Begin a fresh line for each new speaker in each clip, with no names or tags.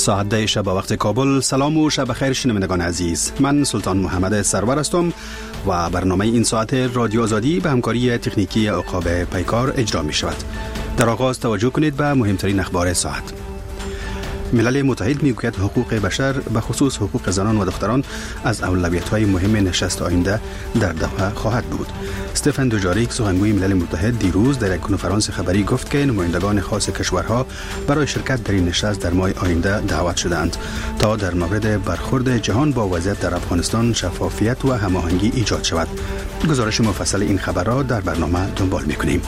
ساعت 10 شب وقت کابل. سلام و شب بخیر شنوندگان عزیز. من سلطان محمد سرور هستم و برنامه این ساعت رادیو آزادی به همکاری تکنیکی عقاب پیکار اجرا می شود. در آغاز توجه کنید به مهمترین اخبار ساعت. ملل متحد میگوید حقوق بشر به خصوص حقوق زنان و دختران از اولویت‌های مهم نشست آینده در دوحه خواهد بود. استفان دوجاریک سخنگوی ملل متحد دیروز در یک کنفرانس خبری گفت که نمایندگان خاص کشورها برای شرکت در این نشست در ماه آینده دعوت شدند تا در مورد برخورد جهان با وضعیت در افغانستان شفافیت و هماهنگی ایجاد شود. گزارش مفصل این خبر را در برنامه دنبال می‌کنیم.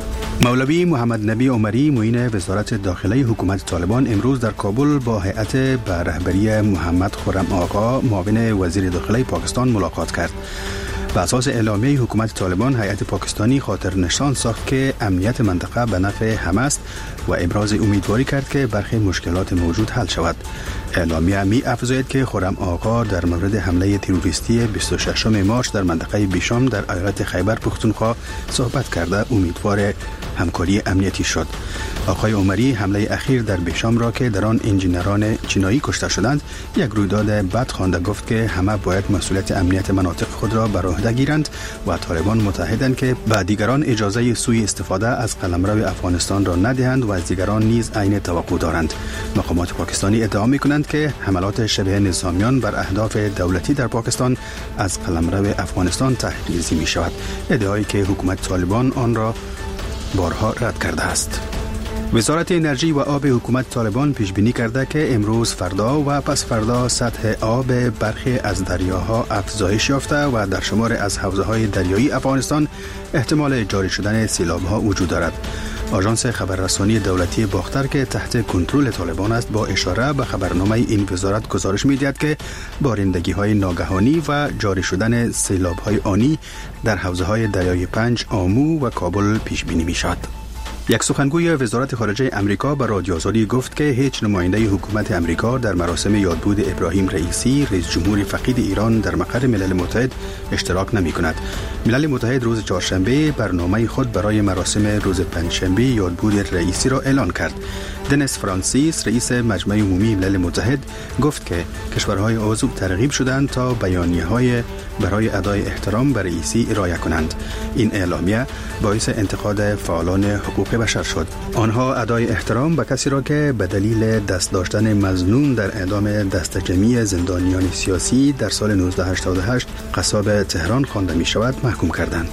مولوی محمد نبی عمری معین وزارت داخله حکومت طالبان امروز در کابل با هیئت به رهبری محمد خرم آقا معاون وزیر داخله پاکستان ملاقات کرد. به اساس اعلامیه حکومت طالبان، هیئت پاکستانی خاطر نشان ساخت که امنیت منطقه به نفع همه است و ابراز امیدواری کرد که برخی مشکلات موجود حل شود. اعلامیه می افزاید که خرم آقا در مورد حمله تروریستی 26 مارس در منطقه بیشام در ایالت خیبر پختونخوا صحبت کرده امیدوار همکاری امنیتی شد. آقای عمری حمله اخیر در بیشام را که در آن انجینران چینایی کشته شدند یک رویداد بد خوانده گفت که همه باید مسئولیت امنیت مناطق خود را بر عهده گیرند و طالبان متحدند که به دیگران اجازه سوء استفاده از قلمرو افغانستان را ندهند و از دیگران نیز عین توقع دارند. مقامات پاکستانی ادعا می‌کنند که حملات شبیه نظامیان بر اهداف دولتی در پاکستان از قلمرو افغانستان تحقیق‌ریزی می‌شود. ادعایی که حکومت طالبان آن را بارها رد کرده است. وزارت انرژی و آب حکومت طالبان پیش بینی کرده که امروز، فردا و پس فردا سطح آب برخی از دریاها افزایش یافته و در شمار از حوزه‌های دریایی افغانستان احتمال جاری شدن سیلاب‌ها وجود دارد. آژانس خبررسانی دولتی باختر که تحت کنترل طالبان است با اشاره به خبرنامه این وزارت گزارش می‌دهد که بارندگی‌های ناگهانی و جاری شدن سیلاب‌های آنی در حوزه‌های دریای پنج، آمو و کابل پیش بینی می‌شود. یک سخنگوی وزارت خارجه امریکا به رادیو آزادی گفت که هیچ نماینده حکومت امریکا در مراسم یادبود ابراهیم رئیسی رئیس جمهور فقید ایران در مقر ملل متحد اشتراک نمی کند. ملل متحد روز چهارشنبه برنامه خود برای مراسم روز پنجشنبه یادبود رئیسی را اعلان کرد. دنیس فرانسیس رئیس مجمع عمومی ملل متحد گفت که کشورهای عضو ترغیب شدند تا بیانیه‌های برای ادای احترام به رئیسی ارائه کنند. این اعلامیه باعث انتقاد فعالان حقوق بشر شد. آنها ادای احترام به کسی را که به دلیل دست داشتن مظنون در اعدام دست جمعی زندانیان سیاسی در سال 1988 قصاب تهران خوانده می شود محکوم کردند.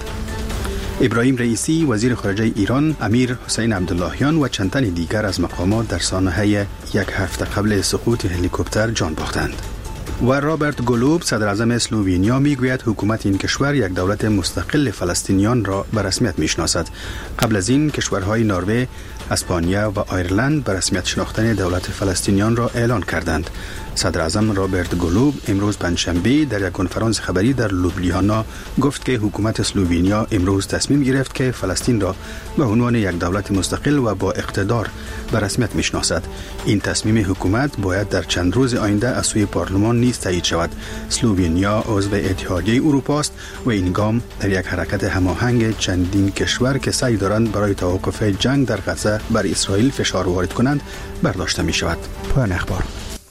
ابراهیم رئیسی وزیر خارجه ایران، امیر حسین عبداللهیان و چند تن دیگر از مقامات در سانحه یک هفته قبل سقوط هلیکوپتر جان باختند. و رابرت گلوب صدر اعظم اسلوونیا میگوید حکومت این کشور یک دولت مستقل فلسطینیان را به رسمیت میشناسد. قبل از این کشورهای نروژ، اسپانیا و آیرلند به رسمیت شناختن دولت فلسطینیان را اعلان کردند. صدر اعظم رابرت گلوب امروز پنجشنبه در یک کنفرانس خبری در لوبلیانا گفت که حکومت اسلوونیا امروز تصمیم گرفت که فلسطین را به عنوان یک دولت مستقل و با اقتدار به رسمیت میشناسد. این تصمیم حکومت باید در چند روز آینده از سوی پارلمان نیز تایید شود. اسلوونیا عضو اتحادیه اروپا است و این گام در یک حرکت هماهنگ چندین کشور که سعی دارند برای توقف جنگ در غزه بر اسرائیل فشار وارد کنند برداشته می شود. پایان اخبار.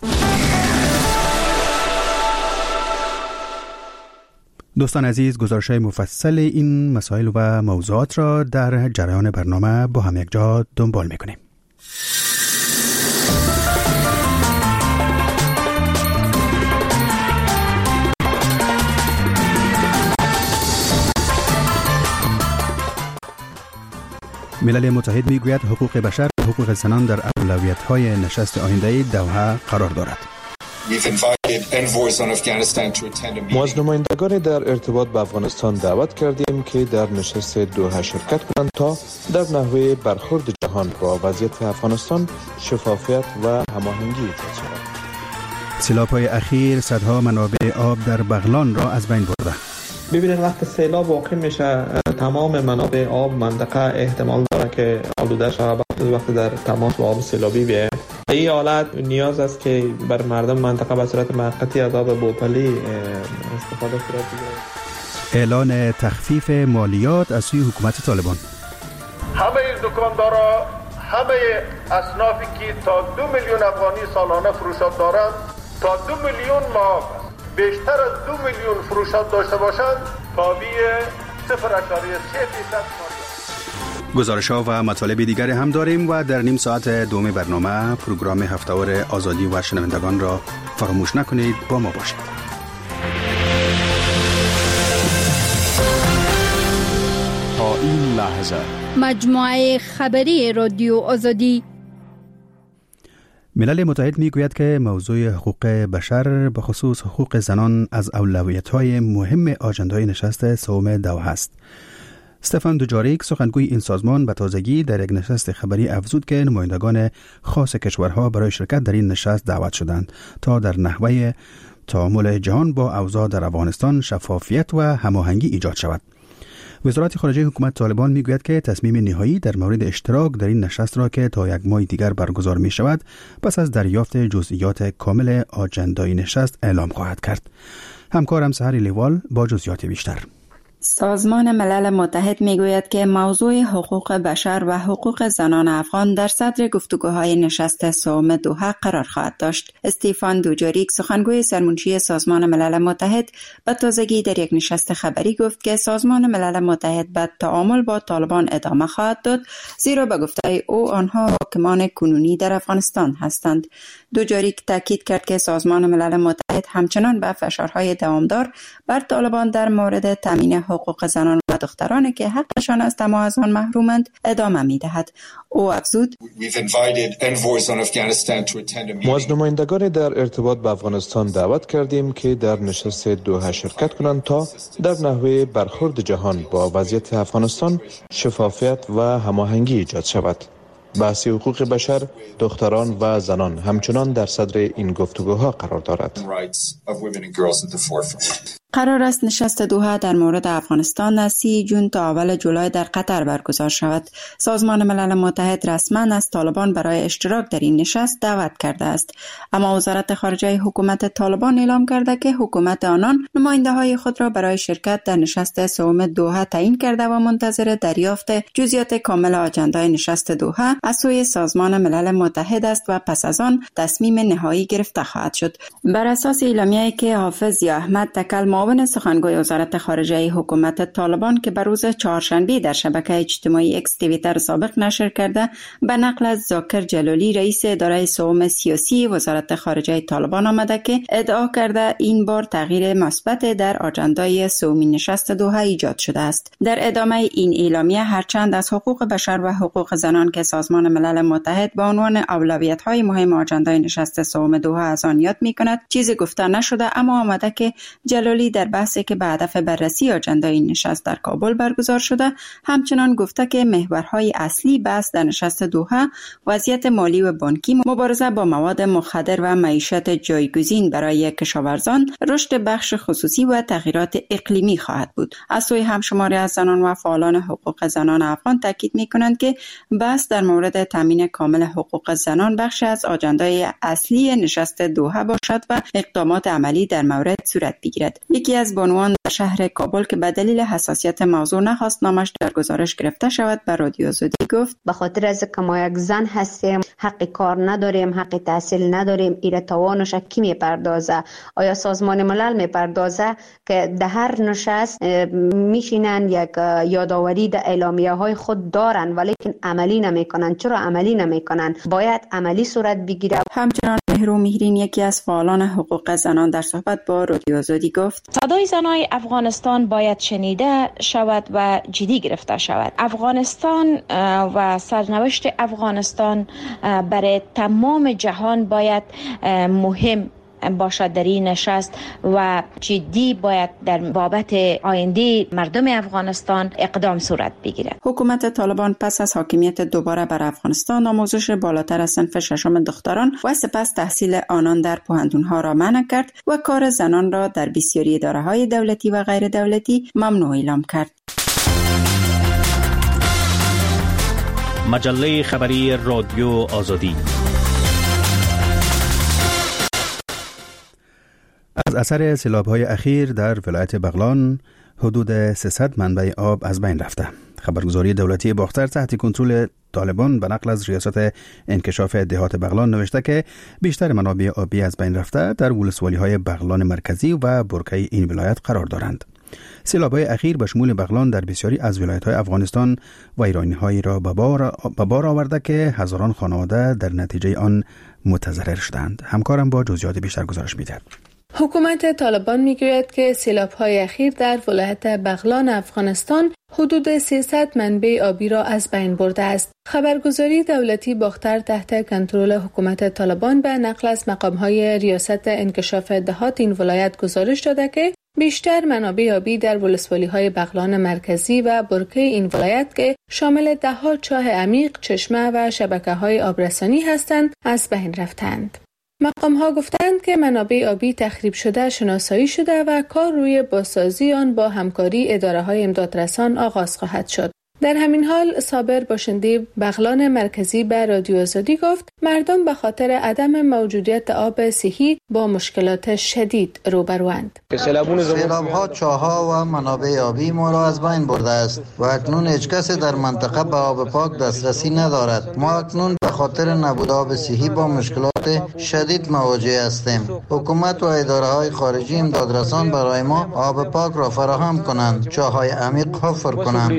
دوستان عزیز، گزارش‌های مفصل این مسائل و موضوعات را در جریان برنامه با هم یک جا دنبال می‌کنیم. ملل متحد میگوید حقوق بشر و حقوق زنان در اولویت‌های نشست آینده دوحه قرار دارد.
ما از نمایندگان در ارتباط با افغانستان دعوت کردیم که در نشست دوحه شرکت کنند تا در نحوه برخورد جهان با وضعیت افغانستان شفافیت و هماهنگی ایجاد شود.
سیلاب‌های اخیر صدها منابع آب در بغلان را از بین برده.
ببینید وقت سیلاب واقع میشه تمام منابع آب منطقه احتمال داره که آلوده شود وقتی در تماس با آب سیلابی بیاید. این حالت نیاز است که بر مردم منطقه به صورت موقتی از آب بوتلی استفاده صورت بگیرد.
اعلان تخفیف مالیات از سوی حکومت طالبان.
همه دکاندارا همه اصنافی که تا 2 میلیون افغانی سالانه فروشات دارند تا 2 میلیون معاف است. بیشتر از 2 میلیون فروشات داشته باشند تابع 0.3%
گزارش‌ها و مطالب دیگری هم داریم و در نیم ساعت دوم برنامه پروگرام هفته‌وار آزادی و شنوندگان را فراموش نکنید. با ما باشید.
تا این لحظه
مجموعه خبری رادیو آزادی.
ملل متحد میگوید که موضوع حقوق بشر به خصوص حقوق زنان از اولویت‌های مهم آژندای نشست سوم دوحه است. استفان دوجاریک سخنگوی این سازمان به تازگی در یک نشست خبری افزود که نمایندگان خاص کشورها برای شرکت در این نشست دعوت شدند تا در نحوه تعامل جهان با اوضاع در افغانستان شفافیت و هماهنگی ایجاد شود. وزارت خارجه حکومت طالبان میگوید که تصمیم نهایی در مورد اشتراک در این نشست را که تا یک ماه دیگر برگزار می شود پس از دریافت جزئیات کامل آژندای نشست اعلام خواهد کرد. همکارم سحر لیوال با جزئیات بیشتر.
سازمان ملل متحد میگوید که موضوع حقوق بشر و حقوق زنان افغان در صدر گفتگوهای نشست سوم دوحه قرار خواهد داشت. استفان دوجاریک سخنگوی سرمنشی سازمان ملل متحد به تازگی در یک نشست خبری گفت که سازمان ملل متحد به تعامل با طالبان ادامه خواهد داد، زیرا به گفته او آنها حاکمان کنونی در افغانستان هستند. دوجاریک تاکید کرد که سازمان ملل متحد همچنان به فشارهای دوامدار بر طالبان در مورد تامین حقوق زنان و دخترانی که حقشان از تمام از آن محرومند ادامه می‌دهد. او افزود:
ما از نمایندگان در ارتباط با افغانستان دعوت کردیم که در نشست دوحه شرکت کنند تا در نحوه برخورد جهان با وضعیت افغانستان شفافیت و هماهنگی ایجاد شود. بحث حقوق بشر، دختران و زنان همچنان در صدر این گفتگوها قرار دارد.
قرار است نشست دوحه در مورد افغانستان از 30 جون تا اول جولای در قطر برگزار شود. سازمان ملل متحد رسما از طالبان برای اشتراک در این نشست دعوت کرده است، اما وزارت خارجه حکومت طالبان اعلام کرده که حکومت آنان نماینده‌های خود را برای شرکت در نشست سوم دوحه تعیین کرده و منتظر دریافت جزئیات کامل آژندای نشست دوحه از سوی سازمان ملل متحد است و پس از آن تصمیم نهایی گرفته خواهد شد. بر اساس اعلامیه‌ای که حافظ ضیا احمد تکل معاون سخنگوی وزارت خارجه حکومت طالبان که بر روز چهارشنبه در شبکه اجتماعی اکس توییتر سابق نشر کرده، به نقل از ذاکر جلالی رئیس اداره سوم سیاسی وزارت خارجه طالبان آمده که ادعا کرده این بار تغییر مثبت در آژندای سومی نشست دوحه ایجاد شده است. در ادامه این اعلامیه هرچند از حقوق بشر و حقوق زنان که سازمان ملل متحد به عنوان اولویت‌های مهم آژندای نشست سوم دوحه از آن یاد می‌کند، چیزی گفته نشده، اما آمده که جلالی در بحثی که به هدف بررسی آژندای این نشست در کابل برگزار شده همچنان گفته که محورهای اصلی بحث در نشست دوحه وضعیت مالی و بانکی، مبارزه با مواد مخدر و معیشت جایگزین برای کشاورزان، رشد بخش خصوصی و تغییرات اقلیمی خواهد بود. از سوی همشماری از زنان و فعالان حقوق زنان افغان تاکید می‌کنند که بحث در مورد تامین کامل حقوق زنان بخش از آژندای اصلی نشست دوحه باشد و اقدامات عملی در مورد صورت بگیرد. یکی از بانوان در شهر کابل که به دلیل حساسیت موضوع نخواست نامش در گزارش گرفته شود به رادیو آزادی گفت:
به خاطر از که ما یک زن هستیم، حق کار نداریم، حق تحصیل نداریم، ایره توانش کی میپردازه؟ آیا سازمان ملل میپردازه که در هر نشست میشینن یک یادآوری در اعلامیه های خود دارن ولیکن عملی نمیکنن؟ چرا عملی نمیکنن؟ باید عملی صورت بگیره.
همچنان مهرو میهرین یکی از فعالان حقوق زنان در صحبت با رادیو آزادی گفت:
صدای زنای افغانستان باید شنیده شود و جدی گرفته شود. افغانستان و سرنوشت افغانستان برای تمام جهان باید مهم باشد در این نشست و جدی باید در بابت آینده مردم افغانستان اقدام صورت بگیرد.
حکومت طالبان پس از حاکمیت دوباره بر افغانستان آموزش بالاتر از صنف ششم دختران و سپس تحصیل آنان در پوهنتون‌ها را منع کرد و کار زنان را در بسیاری اداره‌های دولتی و غیر دولتی ممنوع اعلام کرد.
مجله خبری رادیو آزادی.
از اثر سیلاب‌های اخیر در ولایت بغلان حدود 300 منبع آب از بین رفته. خبرگزاری دولتی باختر تحت کنترل طالبان به نقل از ریاست انکشاف دهات بغلان نوشته که بیشتر منابع آبی از بین رفته در ولسوالی‌های بغلان مرکزی و برکه این ولایت قرار دارند. سیلاب‌های اخیر به شمول بغلان در بسیاری از ولایت‌های افغانستان و ایرانی‌هایی را به بار آورده که هزاران خانواده در نتیجه آن متضرر شدند. همکارم با جزئیات بیشتر گزارش می‌دهد.
حکومت طالبان میگوید که سیلاب‌های اخیر در ولایت بغلان افغانستان حدود 300 منبع آبی را از بین برده است. خبرگزاری دولتی باختر تحت کنترل حکومت طالبان به نقل از مقام‌های ریاست انکشاف دهات این ولایت گزارش داده که بیشتر منابع آبی در ولسوالی‌های بغلان مرکزی و برکه این ولایت که شامل ده‌ها چاه عمیق، چشمه و شبکه‌های آبرسانی هستند از بین رفتند. مقام‌ها گفتند که منابع آبی تخریب شده شناسایی شده و کار روی بازسازی آن با همکاری اداره‌های امدادرسان آغاز خواهد شد. در همین حال صابر باشنده بغلان مرکزی به رادیو آزادی گفت مردم به خاطر عدم موجودیت آب صحی با مشکلات شدید روبروند.
سیلاب‌ها چاه‌ها و منابع آبی ما را از بین برده است و اکنون هیچ کسی در منطقه به آب پاک دسترسی ندارد. ما اکنون به خاطر نبود آب صحی با مشکلات شدید مواجه هستیم. حکومت و اداره‌های خارجی امدادرسان برای ما آب پاک را فراهم کنند، چاه‌های عمیق حفر کنند.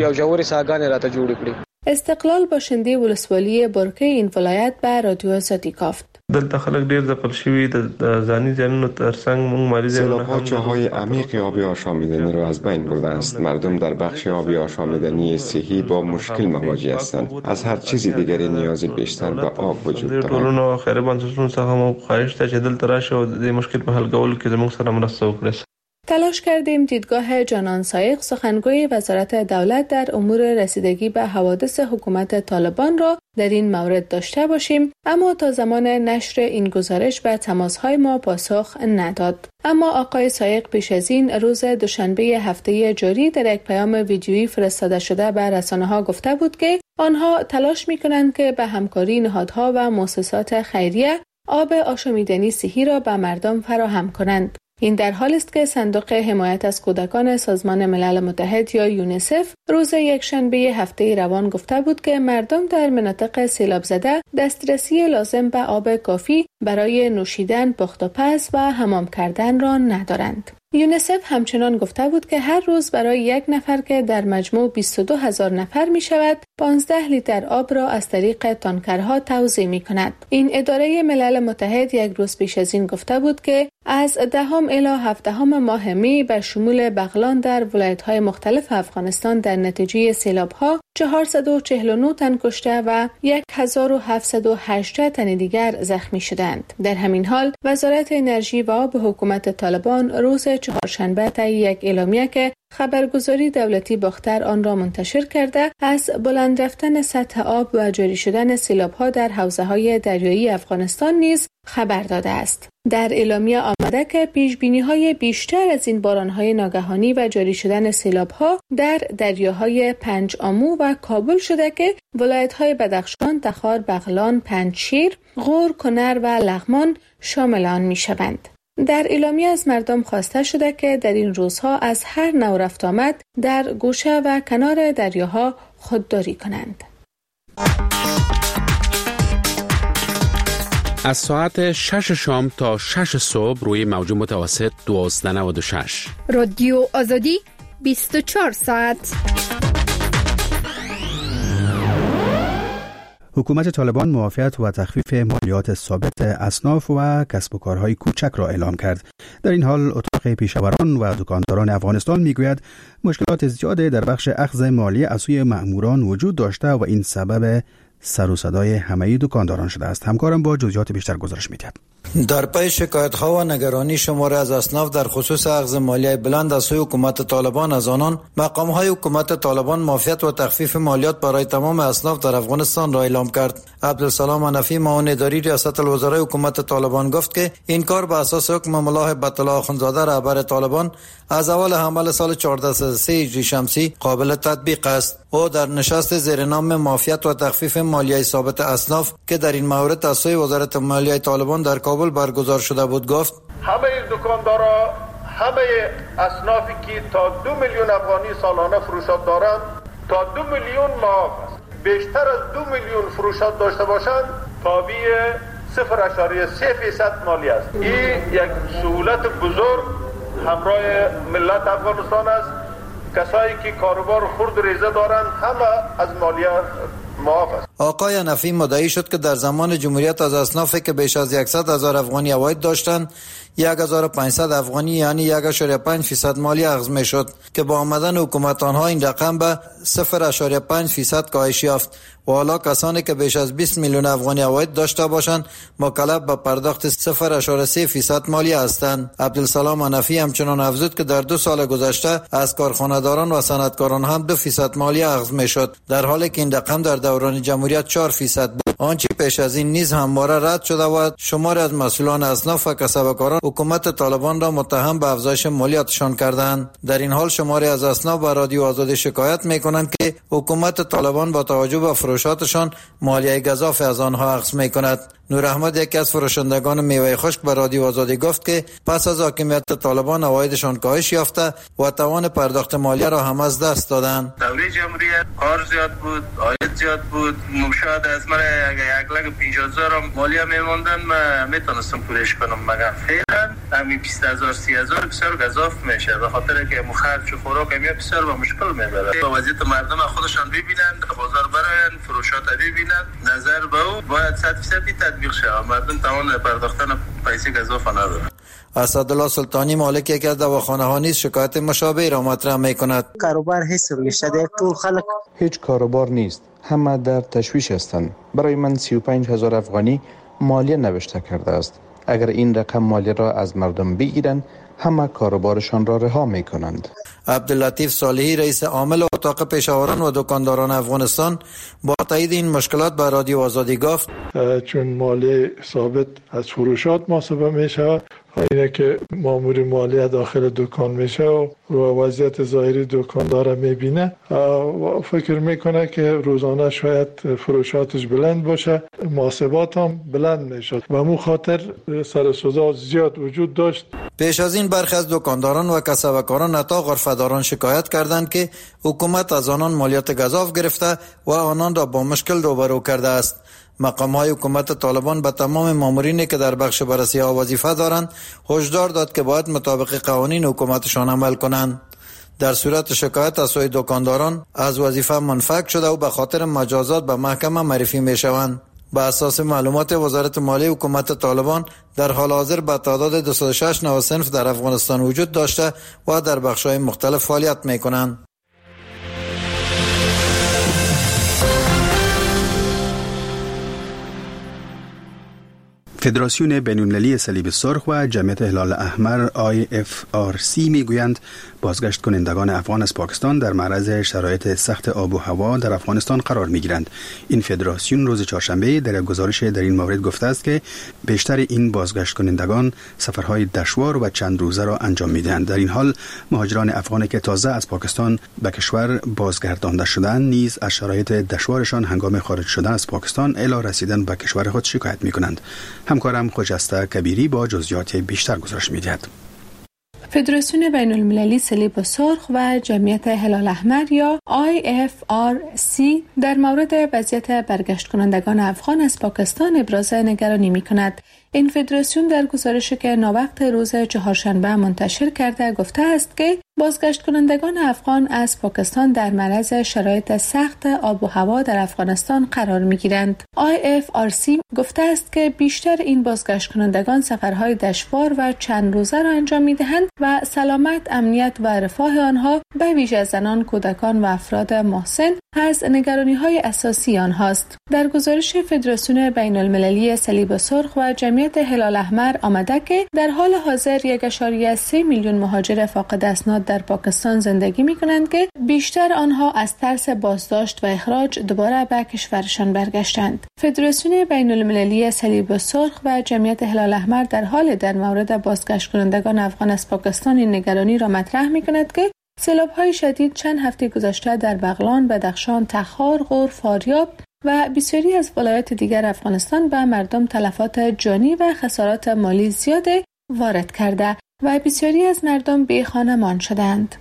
استقلال باشنده ولسوالی برکه این ولایت به رادیو آزادی گفت.
دلته خلک ډیر ځپل شوي د ځاني زیانونو ترڅنګ موږ مالی زیانونه
هم چاه‌های عمیق آبی آشامیدنی را از بین برده است. مردم در بخش آبی آشامیدنی صحی با مشکل مواجه هستند. از هر چیزی دیگری نیاز بیشتر به آب وجود دارد.
ټولنو خیر بنسټونو څخه مو خواهش ته چې دلته راشه او د مشکل په حل کولو کې زموږ سره مرسته وکړي.
تلاش کردیم دیدگاه جانان سایق سخنگوی وزارت دولت در امور رسیدگی به حوادث حکومت طالبان را در این مورد داشته باشیم، اما تا زمان نشر این گزارش به تماس‌های ما پاسخ نداد. اما آقای سایق پیش از این روز دوشنبه هفته جاری در یک پیام ویدیویی فرستاده شده به رسانه‌ها گفته بود که آنها تلاش می‌کنند که به همکاری نهادها و مؤسسات خیریه آب آشامیدنی صحی را به مردم فراهم کنند. این در حالی است که صندوق حمایت از کودکان سازمان ملل متحد یا یونیسف روز یکشنبه هفته روان گفته بود که مردم در مناطق سیلاب زده دسترسی لازم به آب کافی برای نوشیدن، پخت و پز و حمام کردن را ندارند. یونیسف همچنان گفته بود که هر روز برای یک نفر که در مجموع 22,000 نفر می شود 15 لیتر آب را از طریق تانکرها توزیع می کند. این اداره ملل متحد یک روز پیش از این گفته بود که از 10 الی 17 ماه می به شمول بغلان در ولایت‌های مختلف افغانستان در نتیجه سیلاب‌ها 449 تن کشته و 1718 تن دیگر زخمی شدند. در همین حال وزارت انرژی و آب حکومت طالبان روز چهارشنبه طی یک اعلامیه که خبرگزاری دولتی باختر آن را منتشر کرده از بلند رفتن سطح آب و جاری شدن سیلاب‌ها در حوزه‌های دریایی افغانستان نیز خبر داده است. در اعلامیه آمده که پیش‌بینی‌های بیشتر از این باران‌های ناگهانی و جاری شدن سیلاب‌ها در دریاهای پنج آمو و کابل شده که ولایت‌های بدخشان، تخار، بغلان، پنجشیر، غور، کنر و لغمان شامل آن می‌شوند. در اعلامیه از مردم خواسته شده که در این روزها از هر نوع رفت آمد در گوشه و کنار دریاها خودداری کنند.
از ساعت 6 شام تا 6 صبح روی موج متوسط 1296
رادیو آزادی 24 ساعت.
حکومت طالبان معافیت و تخفیف مالیات ثابت اصناف و کسب و کارهای کوچک را اعلام کرد. در این حال اتاق پیشاوران و دکانداران افغانستان میگوید مشکلات زیاده در بخش اخذ مالیه از سوی مأموران وجود داشته و این سبب سر و صدای همه دکانداران شده است. همکارم با جزئیات بیشتر گزارش می‌دهد.
در پی شکایت‌ها و نگرانی شماری از اصناف در خصوص اخذ مالیه بلند از سوی حکومت طالبان از آنان، مقام‌های حکومت طالبان معافیت و تخفیف مالیات برای تمام اصناف در افغانستان را اعلام کرد. عبدالسلام حنفی معاون اداری ریاست الوزرای حکومت طالبان گفت که این کار به اساس حکم ملا هبت الله آخوندزاده رهبر طالبان از اول حمل سال 1403 هجری شمسی قابل تطبیق است. او در نشست زیر نام معافیت و تخفیف مالیه ثابت اصناف که در این مورد از سوی وزارت مالیه طالبان در کابل برگزار شده بود گفت
همه دکاندارا، همه اصنافی که تا 2 میلیون افغانی سالانه فروشات دارند تا 2 میلیون معاف است. بیشتر از 2 میلیون فروشات داشته باشند تابع 0.3% مالی است. این یک سهولت بزرگ همراه ملت افغانستان است. کسایی که کاروبار خرد ریزه دارند همه از مالیه معاف است.
آقای حنفی مدعی شد که در زمان جمهوریت از اصنافی که بیش از 100,000 افغانی عواید داشتند 1,500 افغانی یعنی 1.5% مالی اخذ می شد که با آمدن حکومت آنها این رقم به 0.5% کاهش یافت و حالا کسانی که بیش از 20 میلیون افغانی عواید داشته باشند مکلف به پرداخت 0.3% مالی هستند. عبدالسلام حنفی همچنان افزود که در 2 سال گذشته از کارخانه‌داران و صنعتکاران هم 2% مالی اخذ می شد در حالی که این رقم در دوران جمهوریت 4% بود. آنچه پیش از این نیز همواره رد شده و شماری از مسئولان اصناف و کسبکاران حکومت طالبان را متهم به افزایش مالیاتشان کردند. در این حال شماری از اصناف به رادیو آزادی شکایت می‌کنند که حکومت طالبان با توجه به فروشاتشان مالیه گزاف از آنها اخذ می‌کند. نور احمد یکی از فروشندگان میوه خشک به رادیو آزادی گفت که پس از حاکمیت طالبان عوایدشان کاهش یافته و توان پرداخت مالیه را هم از دست دادند.
دوره جمهوریت کار زیاد بود، عاید زیاد بود، شاید از من 1,50,000 مالیه میموندن من میتونستم پولش کنم، مگر فعلا همین 20,000 30,000 بسیار گزاف میشه به خاطر که خرج و خوراک همین بسیار به مشکل میبره. با وضعیت مردم خودشان ببینن، بازار براین، فروشات ببینن، نظر به او باید 100% تطبیق شه. مردم توان پرداختن پیسه گزاف نداره.
اسدالله سلطانی مالک یکی از دواخانه‌ها نیز شکایت مشابه را مطرح می‌کند.
کاروبار هیڅ نشته در طول خلق
هیچ کاروبار نیست، همه در تشویش هستند. برای من 35,000 افغانی مالیه نوشته کرده است. اگر این رقم مالیه را از مردم بگیرند همه کاروبارشان را رها می‌کنند.
عبداللطیف صالحی رئیس عامل اتاق پیشاوران و دکانداران افغانستان با تایید این مشکلات به رادیو آزادی گفت
چون مالیه ثابت از فروشات محاسبه میشه، اینه که مامور مالیه داخل دکان میشه و وضعیت ظاهری دکاندار میبینه و فکر میکنه که روزانه شاید فروشاتش بلند باشه، محاسبات هم بلند میشد و مو خاطر سر و صدا زیاد وجود داشت.
پیش از این برخی از دکانداران و کسبکاران حتی غرفه‌داران شکایت کردند که حکومت از آنان مالیات گزاف گرفته و آنان را با مشکل روبرو کرده است. مقام‌های حکومت طالبان به تمام مامورینی که در بخش بررسی‌ها وظیفه دارند هشدار داد که باید مطابق قوانین حکومتشان عمل کنند. در صورت شکایت از سوی دکانداران از وظیفه منفک شده و به خاطر مجازات به محکمه معرفی می‌شوند. به اساس معلومات وزارت مالیه حکومت طالبان در حال حاضر به تعداد 206 نوع صنف در افغانستان وجود داشته و در بخش‌های مختلف فعالیت می‌کنند.
فدراسیون بین‌المللی صلیب سرخ و جمعیت هلال احمر IFRC میگویند بازگشت کنندگان افغان از پاکستان در معرض شرایط سخت آب و هوا در افغانستان قرار میگیرند. این فدراسیون روز چهارشنبه در یک گزارش در این مورد گفته است که بیشتر این بازگشت کنندگان سفرهای دشوار و چند روزه را انجام میدهند. در این حال مهاجران افغانی که تازه از پاکستان به کشور بازگردانده شدند نیز از شرایط دشوارشان هنگام خارج شدن از پاکستان الی رسیدن به کشور خود شکایت میکنند. همکارم خجسته کبیری با جزئیات بیشتر گزارش می‌دهد.
فدراسیون بین‌المللی صلیب سرخ و جمعیت هلال احمر یا IFRC در مورد وضعیت برگشت کنندگان افغان از پاکستان ابراز نگرانی می‌کند. این فدراسیون در گزارشی که ناوقت روز چهارشنبه منتشر کرده گفته است که بازگشت کنندگان افغان از پاکستان در معرض شرایط سخت آب و هوا در افغانستان قرار می‌گیرند. IFRC گفته است که بیشتر این بازگشت کنندگان سفرهای دشوار و چند روزه را انجام می‌دهند و سلامت، امنیت و رفاه آنها به ویژه زنان، کودکان و افراد محسن از نگرانی‌های اساسی آنهاست. در گزارش فدراسیون بین‌المللی صلیب سرخ و جمعیت هلال احمر آمده که در حال حاضر 1.3 میلیون مهاجر فاقد اسناد در پاکستان زندگی می‌کنند که بیشتر آنها از ترس بازداشت و اخراج دوباره به کشورشان برگشتند. فدراسیون بین‌المللی صلیب سرخ و جمعیت هلال احمر در مورد بازگشت کنندگان افغان از پاکستان این نگرانی را مطرح می‌کند که سیلاب‌های شدید چند هفته گذشته در بغلان، بدخشان، تخار، غور، فاریاب و بسیاری از ولایات دیگر افغانستان به مردم تلفات جانی و خسارات مالی زیاد وارد کرده و بسیاری از مردم بی خانمان شدند.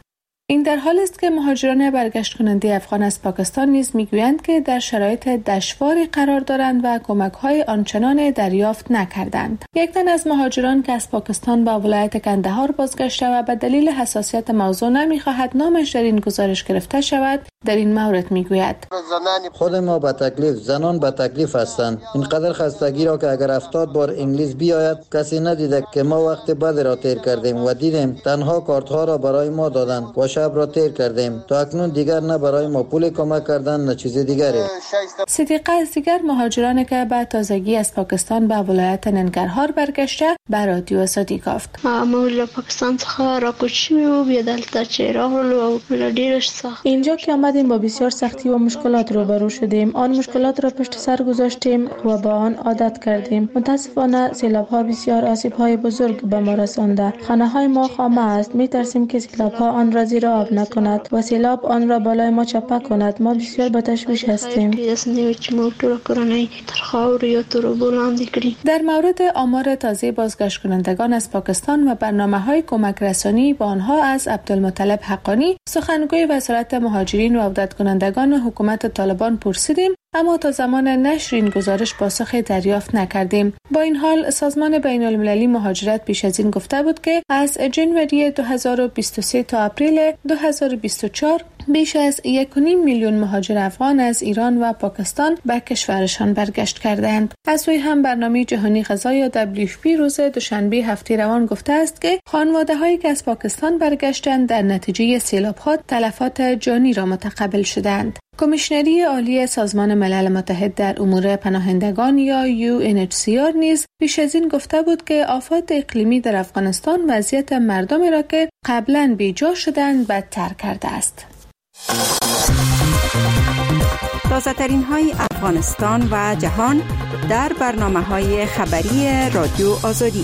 این در حال است که مهاجران برگشت کننده افغان از پاکستان نیز میگویند که در شرایط دشواری قرار دارند و کمک‌های آنچنان دریافت نکردند. یک تن از مهاجران که از پاکستان به ولایت کندهار بازگشته و به دلیل حساسیت موضوع نمی‌خواهد نامش در این گزارش گرفته شود، در این مورد میگوید:
خود ما به تکلیف، زنان به تکلیف هستند. اینقدر خستگی را که اگر 70 بار انگلیس بیاید کسی ندیده که ما وقت بد را تیر کردیم و دیدیم تنها کارت ها را برای ما دادند و شب را تیر کردیم. تا اکنون دیگر نه برای ما پول کمک کردن نه چیز دیگری.
صدیقه از دیگر مهاجران که به تازگی از پاکستان به ولایت ننگرهار برگشته به رادیو آزادی گفت:
ما پاکستان څخه راکوچی و بیا دلته چې راغلو او ډیرش سخت.
اینجا که آمدیم با بسیار سختی و مشکلات روبرو شدیم. آن مشکلات را پشت سر گذاشتیم و با آن عادت کردیم. متاسفانه سیلاب‌ها بسیار آسیب‌های بزرگ به ما رسانده. خانه‌های ما خامه است. می‌ترسیم که سیلاب‌ها آن را زیر آب نکند و سیلاب آن را بالای ما چپه کند. ما بسیار به تشویش هستیم.
در مورد آمار تازه بازگشت کنندگان از پاکستان و برنامه‌های کمک رسانی با آنها از عبدالمطلب حقانی، سخنگوی وزارت مهاجرین و عودت کنندگان حکومت طالبان پرسیدیم، اما تا زمان نشر این گزارش پاسخی دریافت نکردیم. با این حال سازمان بین المللی مهاجرت پیش از این گفته بود که از ژانویه 2023 تا اپریل 2024 بیش از 1.5 میلیون مهاجر افغان از ایران و پاکستان به کشورشان برگشت کردند. از سوی هم برنامه جهانی غذا یا WFP روز دوشنبه هفته روان گفته است که خانواده‌هایی که از پاکستان برگشتند در نتیجه سیلاب‌ها تلفات جانی را متقبل شدند. کمیشنری عالی سازمان ملل متحد در امور پناهندگان یا UNHCR نیز پیش از این گفته بود که آفات اقلیمی در افغانستان وضعیت مردمی را که قبلا بیجا شدند بدتر کرده است.
تازه ترین های افغانستان و جهان در برنامه‌های خبری رادیو آزادی.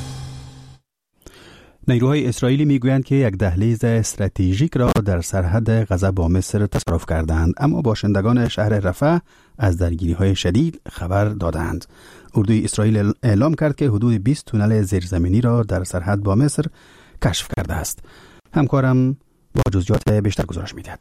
نیروهای اسرائیلی میگویند که یک دهلیز استراتژیک را در سرحد غزه با مصر تصرف کردند، اما باشندگان شهر رفح از درگیری‌های شدید خبر دادند. اردوی اسرائیل اعلام کرد که حدود 20 تونل زیرزمینی را در سرحد با مصر کشف کرده است. همکارم با جزئیات بیشتر گزارش می‌دهد.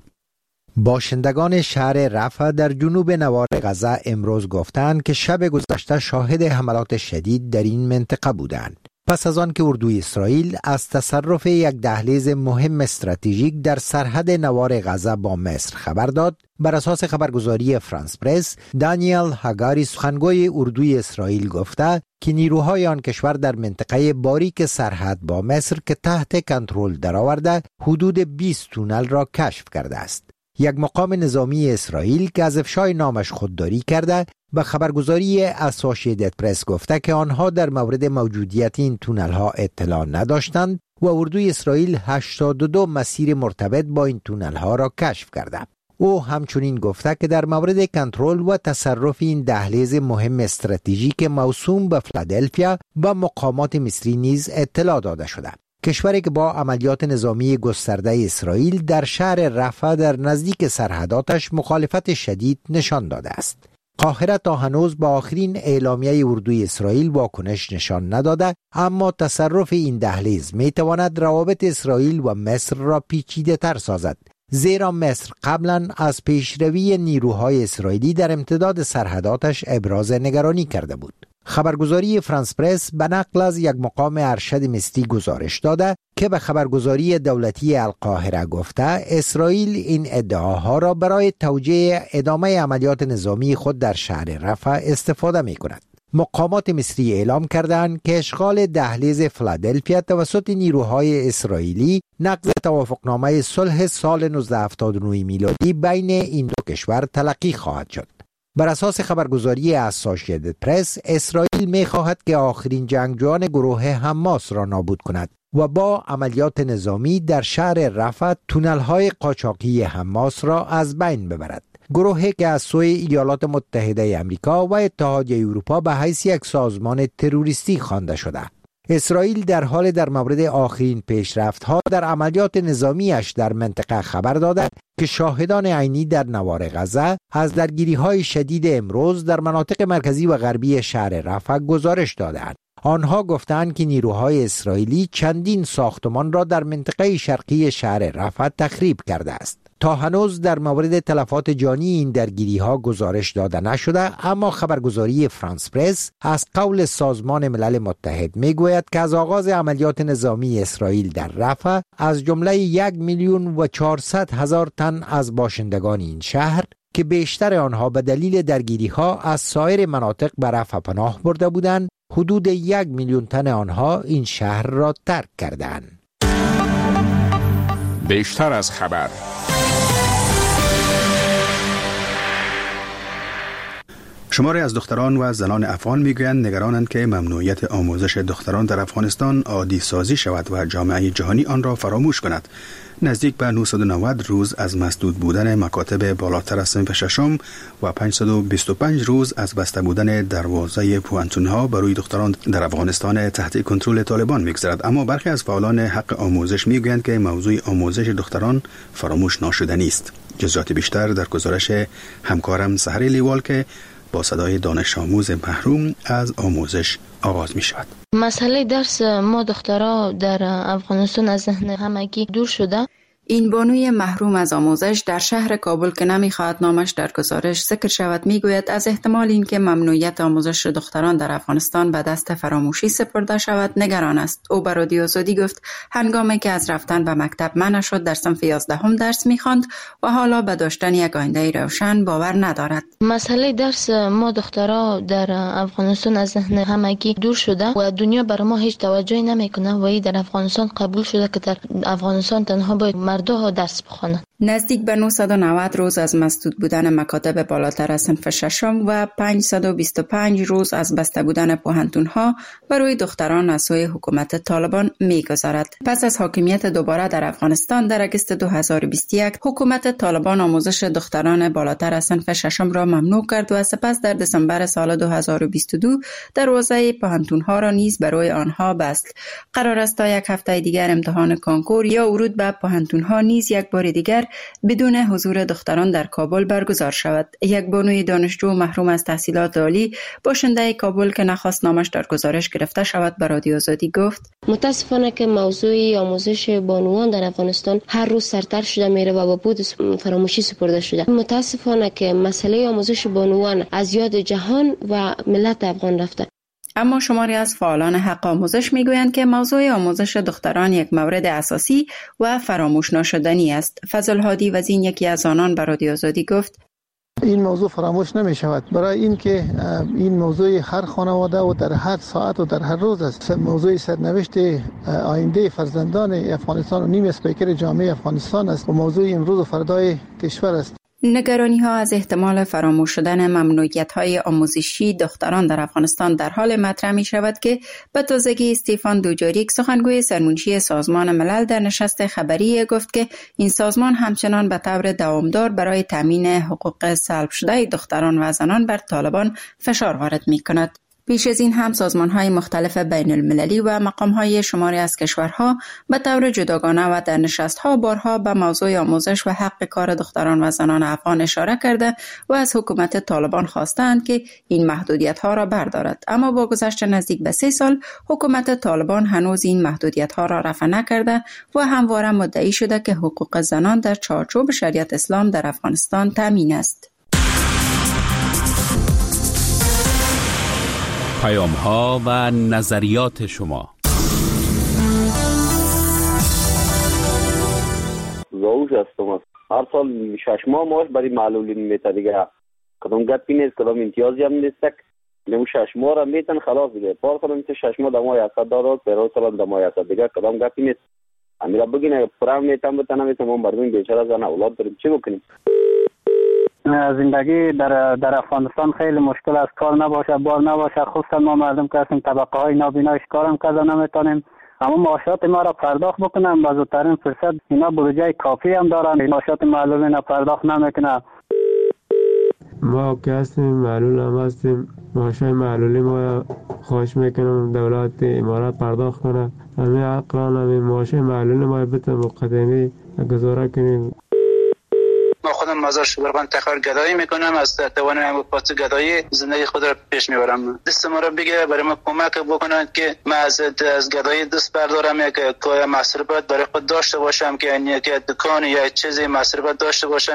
باشندگان شهر رفح در جنوب نوار غزه امروز گفتند که شب گذشته شاهد حملات شدید در این منطقه بودند. پس از آن که اردوی اسرائیل از تصرف یک دهلیز مهم استراتژیک در سرحد نوار غزه با مصر خبر داد، بر اساس خبرگزاری فرانس پرس، دانیل هاگاری سخنگوی اردوی اسرائیل گفته که نیروهای آن کشور در منطقه باریک سرحد با مصر که تحت کنترل درآورده حدود 20 تونل را کشف کرده است. یک مقام نظامی اسرائیل که از افشای نامش خودداری کرده به خبرگزاری اسوسییتد پرس گفته که آنها در مورد موجودیت این تونل ها اطلاع نداشتند و اردوی اسرائیل 82 مسیر مرتبط با این تونل ها را کشف کرده. او همچنین گفته که در مورد کنترل و تصرف این دهلیز مهم استراتژیک موسوم به فیلادلفیا و مقامات مصری نیز اطلاع داده شده. کشوری که با عملیات نظامی گسترده اسرائیل در شهر رفح در نزدیک سرحداتش مخالفت شدید نشان داده است. قاهره تا هنوز با آخرین اعلامیه اردوی اسرائیل واکنش نشان نداده، اما تصرف این دهلیز می تواند روابط اسرائیل و مصر را پیچیده تر سازد، زیرا مصر قبلا از پیشروی نیروهای اسرائیلی در امتداد سرحداتش ابراز نگرانی کرده بود. خبرگزاری فرانس پرس به نقل از یک مقام ارشد مصری گزارش داده که به خبرگزاری دولتی القاهره گفته اسرائیل این ادعاها را برای توجیه ادامه عملیات نظامی خود در شهر رفح استفاده می کند. مقامات مصری اعلام کردند که اشغال دهلیز فیلادلفیا توسط نیروهای اسرائیلی نقض توافقنامه صلح سال 1979 میلادی بین این دو کشور تلقی خواهد شد. بر اساس خبرگزاری اسوسییتد پرس، اسرائیل می خواهد که آخرین جنگجویان گروه حماس را نابود کند و با عملیات نظامی در شهر رفح تونل‌های قاچاقی حماس را از بین ببرد. گروهی که از سوی ایالات متحده آمریکا و اتحادیه اروپا به حیث یک سازمان تروریستی خوانده شده. اسرائیل در حال در مورد آخرین پیشرفت‌ها در عملیات نظامیش در منطقه خبر داده که شاهدان عینی در نوار غزه از درگیری‌های شدید امروز در مناطق مرکزی و غربی شهر رفح گزارش دادند. آنها گفتند که نیروهای اسرائیلی چندین ساختمان را در منطقه شرقی شهر رفح تخریب کرده است. تا هنوز در مورد تلفات جانی این درگیری‌ها گزارش داده نشده، اما خبرگزاری فرانس پرس از قول سازمان ملل متحد میگوید که از آغاز عملیات نظامی اسرائیل در رفح از جمله 1,400,000 تن از باشندگان این شهر که بیشتر آنها به دلیل درگیری‌ها از سایر مناطق به رفح پناه برده بودند، حدود 1,000,000 تن آنها این شهر را ترک کردند.
بیشتر از خبر.
شماری از دختران و زنان افغان میگویند نگرانند که ممنوعیت آموزش دختران در افغانستان عادی سازی شود و جامعه جهانی آن را فراموش کند. نزدیک به 990 روز از مسدود بودن مکاتب بالاتر از صنف ششم و 525 روز از بسته بودن دروازه پوهنتون‌ها برای دختران در افغانستان تحت کنترل طالبان می‌گذرد، اما برخی از فعالان حق آموزش میگویند که موضوع آموزش دختران فراموش ناشدنی است. جزئیات بیشتر در گزارش همکارم سحر لیوال که با صدای دانش آموز محروم از آموزش آغاز می شود.
مسئله درس ما دخترها در افغانستان از ذهن همگی دور شده.
این بانوی محروم از آموزش در شهر کابل که نمیخواهد نامش در گزارش ذکر شود میگوید از احتمال اینکه ممنوعیت آموزش دختران در افغانستان به دست فراموشی سپرده شود نگران است. او به رادیو آزادی گفت هنگامی که از رفتن به مکتب منع شد در صنف 11 درس میخواند و حالا به داشتن یک آینده روشن باور ندارد.
مسئله درس ما دخترها در افغانستان از ذهن همگی دور شده و دنیا بر ما هیچ توجهی نمیکنه و در افغانستان قبول شده که در افغانستان تنها باید مردها درس بخوانند.
نزدیک به 990 روز از مسدود بودن مکاتب بالاتر از صنف ششم و 525 روز از بسته بودن پوهنتون‌ها برای دختران از سوی حکومت طالبان می‌گذرد. پس از حاکمیت دوباره در افغانستان در اگست 2021 حکومت طالبان آموزش دختران بالاتر از صنف ششم را ممنوع کرد و سپس در دسامبر سال 2022 دروازه پوهنتون‌ها را نیز برای آنها بست. قرار است تا یک هفته دیگر امتحان کنکور یا ورود به پوهنتون‌ها نیز یک بار دیگر بدون حضور دختران در کابل برگزار شود. یک بانوی دانشجو محروم از تحصیلات عالی باشنده کابل که نخواست نامش در گزارش گرفته شود به رادیو آزادی گفت
متاسفانه که موضوع آموزش بانوان در افغانستان هر روز سرتر شده میره و به بود فراموشی سپرده شده. متاسفانه که مسئله آموزش بانوان از یاد جهان و ملت افغان رفته.
اما شماری از فعالان حق آموزش میگویند که موضوع آموزش دختران یک مورد اساسی و فراموش ناشدنی است. فضل هادی وزین یکی از آنان به رادیو آزادی گفت
این موضوع فراموش نمی شود، برای اینکه این موضوع هر خانواده و در هر ساعت و در هر روز است. موضوع سرنوشت آینده فرزندان افغانستان و نیم اسپیکر جامعه افغانستان است و موضوع امروز و فردای کشور است.
نگرانی ها از احتمال فراموش شدن ممنوعیت های آموزشی دختران در افغانستان در حال مطرح می شود که به تازگی استیفان دوجاریک سخنگوی سرمنشی سازمان ملل در نشست خبری گفت که این سازمان همچنان به طور دوامدار برای تامین حقوق سلب شده دختران و زنان بر طالبان فشار وارد می کند. پیش از این هم سازمان‌های مختلف بین المللی و مقام‌های شماری از کشورها به طور جداگانه و در نشست‌ها بارها به موضوع آموزش و حق کار دختران و زنان افغان اشاره کرده و از حکومت طالبان خواستند که این محدودیت‌ها را بردارد. اما با گذشت نزدیک به 3 سال حکومت طالبان هنوز این محدودیت‌ها را رفع نکرده و همواره مدعی شده که حقوق زنان در چارچوب شریعت اسلام در افغانستان تامین است.
پیام‌ها و نظریات شما.
زوج هستم. هر سال 6 ماه ماش برای معلولین میته دیگه. کدام گپی نیست، کدام امتیازی هم نیست. نمو 6 ماه را میتن خلاص دیگه. پار کنم که 6 ماه دمای 100 دارد، پیرو سال دمای 100 دیگه کدام گپی نیست. امیرا بگین پرام میتم بتنم میتم مردم بیچاره زن اولاد داریم چی بکنیم؟
زندگی در افغانستان خیلی مشکل است. کار نباشه، بار نباشه، خصوصا ما مردم که هستیم طبقه های نابینا کارم کردن نمیتونیم. اما معاشات ما را پرداخت بکنم با زودترین فرصت. اینا بودجه کافی هم دارن، معاشات معلولین پرداخت نمیکنن.
ما که هستیم معلول هم هستیم، معاشای معلولی ما خواهش میکنم دولت امارات پرداخت کنه. همین عقلان همین معاشای معلولی ما بتن مقدمی گزاره کنیم.
ما خودم
مزار شبرغان تخار گدایی میکنم، از توان پاس گدایی زندگی خود را پیش میبرم. دست ما را بگه برای ما کمک بکنند که من از گدایی دست بردارم، یک مصرفات برای خود داشته باشم، که یک دکان یا چیزی مصرفات داشته باشم.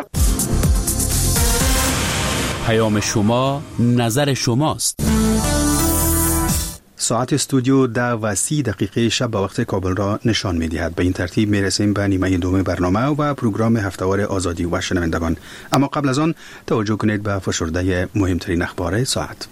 پیام شما نظر شماست.
ساعت استودیو 10:30 شب به وقت کابل را نشان می‌دهد. به این ترتیب می‌رسیم به نیمه دوم برنامه و پروگرام هفته‌وار آزادی و شنوندگان. اما قبل از آن توجه کنید به فشرده مهمترین اخبار ساعت.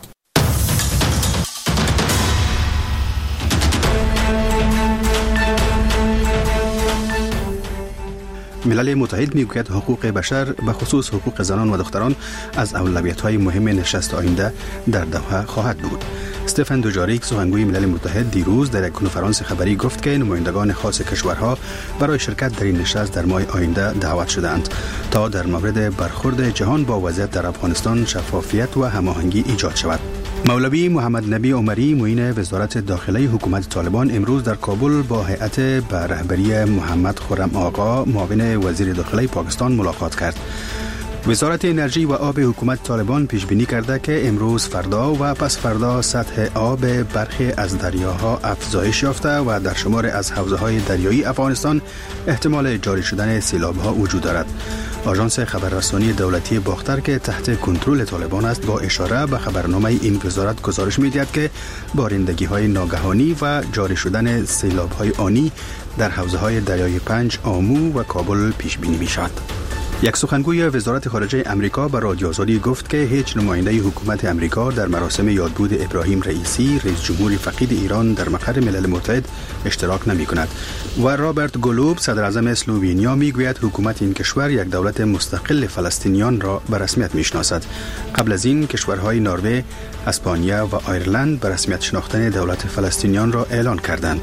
ملل متحد میگوید حقوق بشر به خصوص حقوق زنان و دختران از اولویت‌های مهم نشست آینده در دوحه خواهد بود. استفان دوجاریک سخنگوی ملل متحد دیروز در یک کنفرانس خبری گفت که نمایندگان خاص کشورها برای شرکت در این نشست در ماه آینده دعوت شدند تا در مورد برخورد جهان با وضعیت در افغانستان شفافیت و هماهنگی ایجاد شود. مولوی محمد نبی عمری معین وزارت داخلی حکومت طالبان امروز در کابل با هیئت به رهبری محمد خرم آقا معاون وزیر داخلی پاکستان ملاقات کرد. وزارت انرژی و آب حکومت طالبان پیش بینی کرده که امروز، فردا و پس فردا سطح آب برخی از دریاها افزایش یافته و در شمار از حوضه‌های دریایی افغانستان احتمال جاری شدن سیلاب‌ها وجود دارد. آژانس خبررسانی دولتی باختر که تحت کنترل طالبان است با اشاره به خبرنامه این وزارت گزارش می‌دهد که بارندگی‌های ناگهانی و جاری شدن سیلاب‌های آنی در حوضه‌های دریای پنج، آمو و کابل پیش بینی می‌شود. یک سخنگوی وزارت خارجه امریکا به رادیو آزادی گفت که هیچ نماینده حکومت امریکا در مراسم یادبود ابراهیم رئیسی رئیس جمهور فقید ایران در مقر ملل متحد اشتراک نمی کند. و رابرت گلوب صدر اعظم اسلوونیا می گوید حکومت این کشور یک دولت مستقل فلسطینیان را به رسمیت می شناسد. قبل از این کشورهای نروژ، اسپانیا و آیرلند به رسمیت شناختن دولت فلسطینیان را اعلان کردند.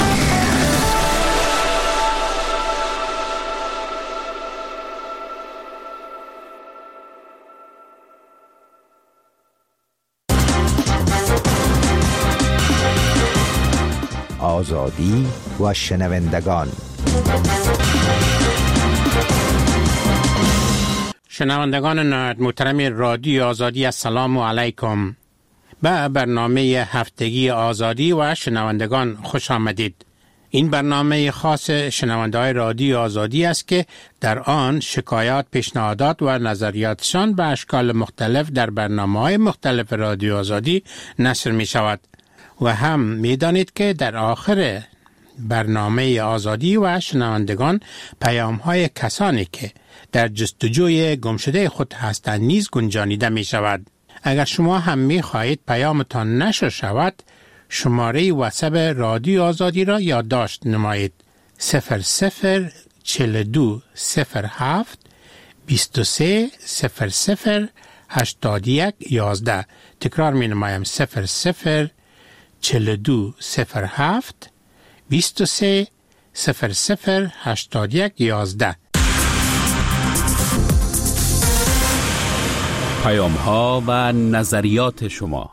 آزادی و شنوندگان.
شنوندگان محترم رادیو آزادی، السلام علیکم. به برنامه هفتگی آزادی و شنوندگان خوش آمدید. این برنامه خاص شنونده‌های رادیو آزادی است که در آن شکایات، پیشنهادات و نظریاتشان به اشکال مختلف در برنامه‌های مختلف رادیو آزادی نشر می شود. و هم می دانید که در آخر برنامه آزادی و شنوندگان پیام‌های کسانی که در جستجوی گمشده خود هستند نیز گنجانیده می شود. اگر شما هم می خواهید پیامتان نشر شود، شماره واتساپ رادیو آزادی را یادداشت نمایید: 004207 23 00 81 11. تکرار می نمایم: 004207 23 00 81 11.
پیام ها و نظریات شما.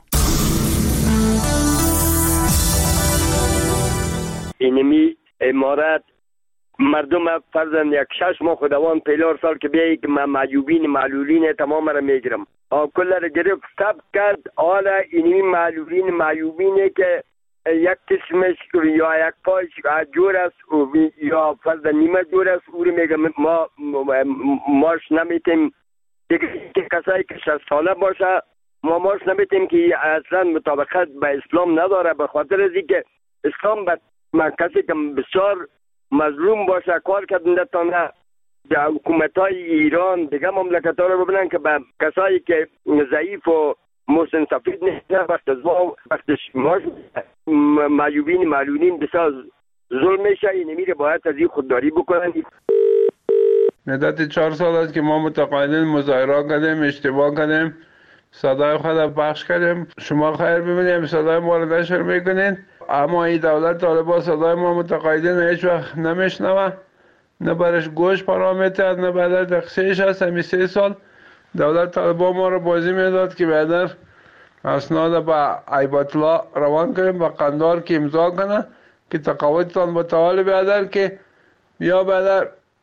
اینمی امارت مردم فرزن یک 6 ماه خداوند پیلار سال که بیایی که من معیوبین معلولین تمام را میگیرم کل را گرفت سب کرد. حالا اینمی معیوبینه که یک قسمش یا یک پایش جور است یا فرض نیمه جور است، او رو میگم ما ماش نمیتیم دیگه کسایی که 60 ساله باشه ما ماش نمیتیم که اصلا مطابقت به اسلام نداره، به خاطر از اینکه اسلام به کسی که بسیار مظلوم باشه کار کردن تانه در حکومت‌های ایران دیگه مملکت‌ها رو ببینن که به کسایی که ضعیف و محسن سفید نیست وقتش ماش معیوبین معلولین بسیار ظلم میشه. این میره باید از این خودداری بکنن.
مدت 4 سال است که ما متقاعدین مظاهره کردیم، اشتباه کردیم، صدای خود پخش کردیم. شما خیر ببینید صدای ما رو نشر میکنین، اما این دولت طالبان صدای ما متقاعدین هیچ وقت نمیشنوه، نه برش گوش پرا میتد، نه بعد دقیقش هست. همین 3 سال دولت طالبان ما رو بازی میداد که بعد اسناد با ایبات الله روان کنیم با قندار که امضا کنه که تقاعدتان با تعال بیادر که یا بعد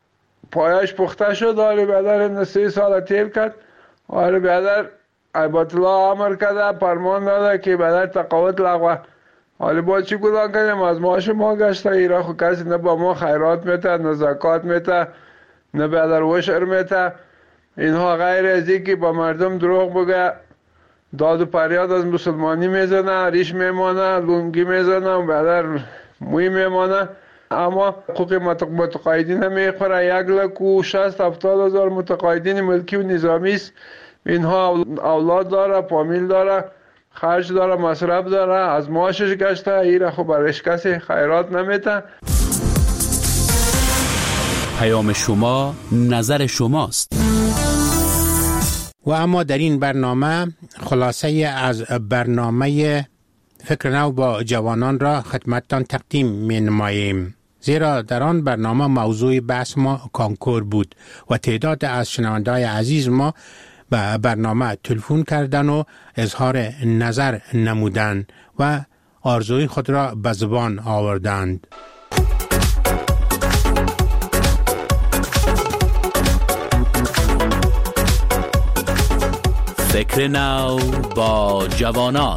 پایش پخته شد. حالی بیادر 3 سال تیر کرد. حالی بیادر عیبات الله امر کرده، فرمان داده که بیادر تقاوت لغوه. حالی با چی گذار کنیم؟ از معاش ما گشته. ایرا خود کسی نه با ما خیرات میته، نه زکات میته، نه بیادر وشر میته. اینها غیر از اینکه با مردم دروغ بگه، داد و پریاد از مسلمانی میزنه، ریش میمانه، لونگی میزنه و بیادر موی میمانه. اما حقوق متقاعدین میخوره. 1,60,000-70,000 متقاعدین ملکی و نظامی است. اینها اولاد داره، فامیل داره، خرج داره، مصرف داره، از معاشش گشته. ایره خب برش کسی خیرات نمیته.
پیام شما نظر شماست.
و اما در این برنامه خلاصه از برنامه فکر نو با جوانان را خدمتتان تقدیم می نماییم. زیرا در آن برنامه موضوع بحث ما کانکور بود و تعداد از شنونده‌های عزیز ما به برنامه تلفن کردن و اظهار نظر نمودند و آرزوی خود را به زبان آوردند.
فکر نو با جوانان.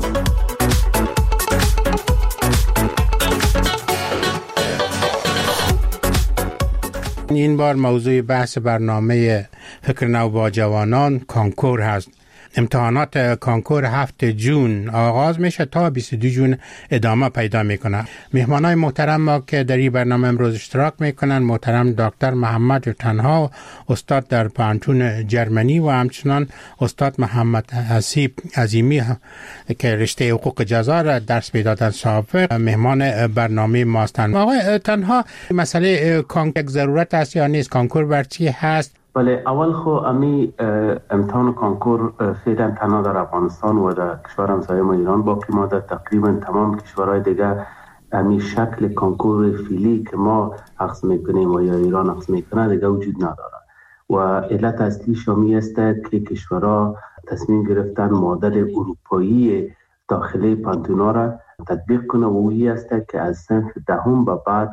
این بار موضوع بحث برنامه فکر نو با جوانان کانکور هست. امتحانات کانکور 7 جون آغاز میشه تا 22 جون ادامه پیدا میکنه. مهمانای محترم ما که در این برنامه امروز اشتراک میکنن محترم دکتر محمد تنها، استاد در پانتون جرمنی، و همچنان استاد محمد حسیب عظیمی که رشته حقوق جزا را درس میدادن سابق مهمان برنامه ما هستند. آقای تنها، مسئله کانکور ضرورت است یا نیست؟ کانکور بر چی هست؟
بله، اول خو امی امتحان کانکور فعلا تنها در افغانستان و در کشور همسایه ما ایران باقی مانده. تقریبا تمام کشورهای دیگه امی شکل کانکور فعلی که ما اخذ میکنیم و یا ایران اخذ میکنه دیگه وجود نداره و علت اصلی شامی است که کشورها تصمیم گرفتن مدل اروپایی داخلی پانتونا را تطبیق کنه و اویی است که از صنف دهم به بعد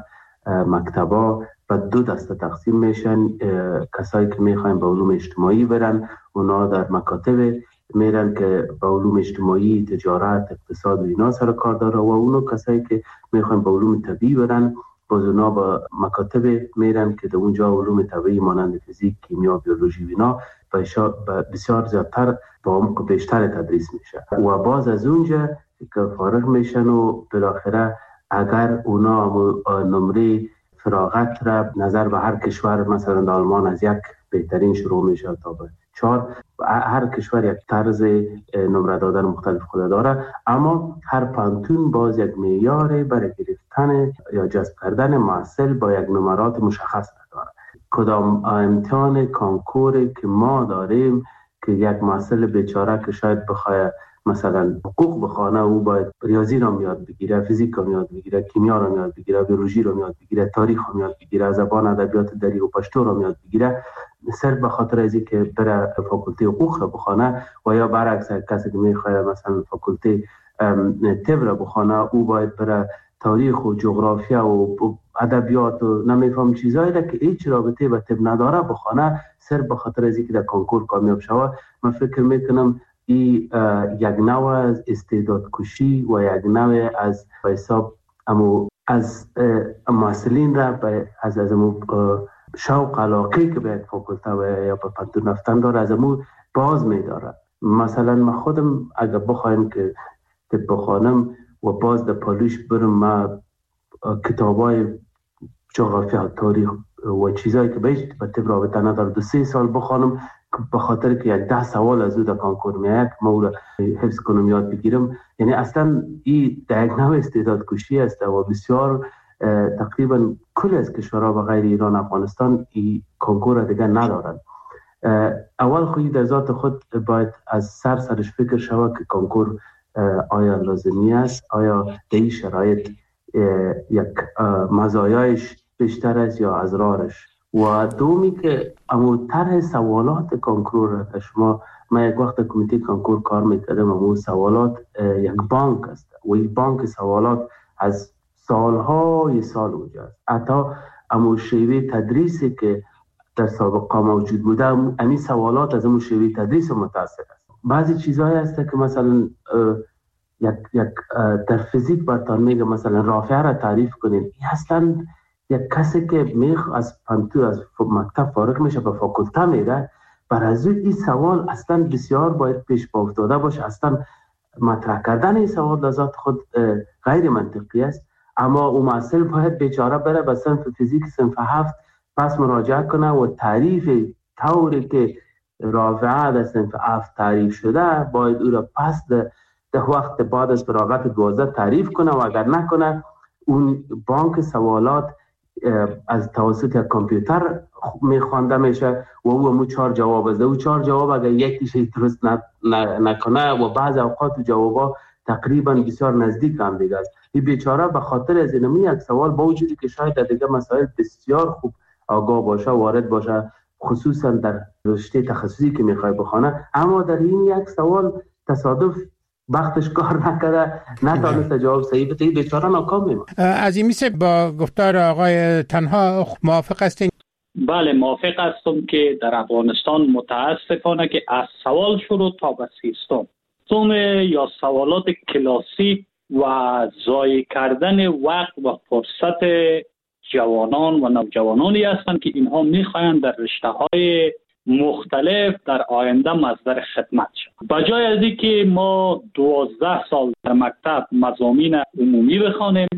مکتبا و 2 دسته تقسیم میشن. کسایی که میخواین به علوم اجتماعی برن اونا در مکاتب میرن که به علوم اجتماعی، تجارت، اقتصاد و اینا سر کار داره و اونا کسایی که میخواین به علوم طبیعی برن باز اونا به مکاتب میرن که در اونجا علوم طبیعی مانند فیزیک، کیمیا، بیولوژی و اینا بسیار زیادتر با عمق بیشتر تدریس میشه و باز از اونجا که فارغ میشن و بالاخره اگر اونا نمره فراغت را نظر به هر کشور، مثلا در آلمان از 1 بهترین شروع میشه تا به 4. هر کشور یک طرز نمره دادن مختلف خود داره، اما هر پانتون باز یک معیار برای گرفتن یا جذب کردن محصل با یک نمرات مشخص داره. کدام امتحان کانکور که ما داریم که یک محصل بیچاره که شاید بخواد مثلا حقوق بخونه، او باید ریاضی را یاد بگیره، فیزیک را یاد بگیره، کیمیا را یاد بگیره، بیولوژی را یاد بگیره، تاریخ را یاد بگیره، زبان ادبیات دری و پشتو را یاد بگیره، صرف به خاطر از اینکه بره فاکولته حقوق را بخونه و یا برعکس کسی که میخواد مثلا فاکولته طب را بخونه، او باید بره تاریخ و جغرافیا و ادبیات و نمیفهم چیزایی را که هیچ رابطه به طب نداره بخونه، صرف به خاطر از اینکه در کانکور کامیاب شود. من فکر میکنم این یک نوع از استعداد کشی و یک نوع از حساب از محصلین را از شوق علاقه که به یک فاکولته و یا به پانتون رفتن داره از باز میداره. مثلا من خودم اگر بخوایم که طب بخوانم و باز در پالوش برم ما کتابای جغرافیا، تاریخ و چیزایی که به طب رابطه نداره 2-3 سال بخوانم به خاطر که یک 10 سوال از او در کانکور میاد ما او را حفظ کنم یاد بگیرم. یعنی اصلا این در یک نوع استعداد کشی است و بسیار تقریبا کل از کشورها و غیر ایران افغانستان این کانکور دیگه ندارن. اول خودی در ذات خود باید از سرش فکر شود که کانکور آیا لازمی است، آیا در این شرایط یک مزایایش بیشتر است یا اضرارش. و دومی که اما طرح سوالات کانکور شما، من یک وقت کمیته کانکور کار میکردم، اما سوالات یک بانک است و این بانک سوالات از سالهای سال اونجا است. حتی اما شیوه تدریسی که در سابقه موجود بوده همین سوالات از همون شیوه تدریس متأثر است. بعضی چیزهایی هست که مثلا یک در فیزیک براتون میگه مثلا رافعه را تعریف کنین، این اصلا یک کسی که از مکتب فارغ میشه به فاکولته میره، برای از این سوال اصلا بسیار باید پیش با افتاده باشه. اصلا مطرح کردن این سوال در ذات خود غیر منطقی است، اما اون محصل باید بیچاره بره به صنف فیزیک صنف 7 پس مراجعه کنه و تعریف طوری که رافعه در صنف 7 تعریف شده باید او را پس ده وقت بعد از فراغت 12 تعریف کنه و اگر نکنه اون بانک سوالات از توسط یک کامپیوتر میخوانده میشه و او 4 جواب است. او 4 جواب اگر یکیش درست نکنه و بعض اوقات جوابا تقریبا بسیار نزدیک هم دیگه است. این بیچاره به خاطر از اینمی یک سوال با وجودی که شاید در دیگه مسائل بسیار خوب آگاه باشه وارد باشه، خصوصا در رشته تخصصی که میخوای بخونه، اما در این یک سوال تصادف وقتش کار نکرده نتونسته جواب صحیح بده، بیچاره ناکام میمونه.
از این میشه با گفتار آقای تنها موافق هستین؟
بله موافق هستم که در افغانستان متاسفانه که از سوال شروع تا به سیستم یا سوالات کلاسیک و ضایع کردن وقت و فرصت جوانان و نوجوانانی هستند که اینها میخواهند در رشته‌های مختلف در آینده مصدر خدمت شد. بجای از اینکه ما 12 سال در مکتب مضامین عمومی بخوانیم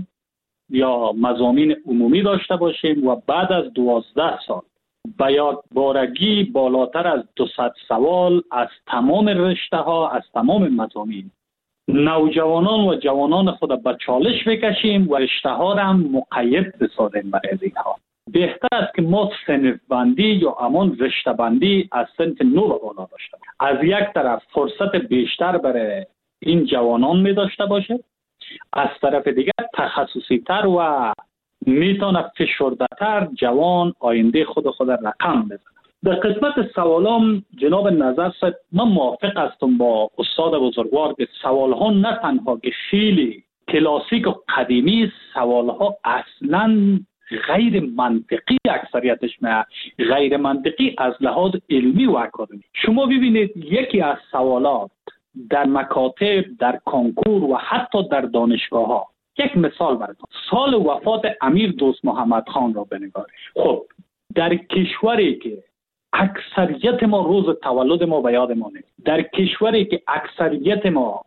یا مضامین عمومی داشته باشیم و بعد از 12 سال به یادبارگی بالاتر از 200 سوال از تمام رشته ها از تمام مضامین نوجوانان و جوانان خود به چالش بکشیم و رشته ها را هم مقید بسازیم برای اینها. بهتر است که ما صنف بندی یا همان رشته بندی از صنف 9 به بالا داشته باشیم. از یک طرف فرصت بیشتر برای این جوانان می داشته باشه، از طرف دیگر تخصصی تر و میتونه فشرده تر جوان آینده خود رقم بزنه. در قسمت سوالام جناب نظر صاحب من موافق هستم با استاد بزرگوار که سوالها نه تنها که خیلی کلاسیک و قدیمی، سوالها اصلا غیر منطقی اکثریتش غیر منطقی از لحاظ علمی و اکادمی. شما ببینید یکی از سوالات در مکاتب، در کنکور و حتی در دانشگاه ها، یک مثال براتون، سال وفات امیر دوست محمد خان را بنگارید. خب در کشوری که اکثریت ما روز تولد ما به یاد ما نیست، در کشوری که اکثریت ما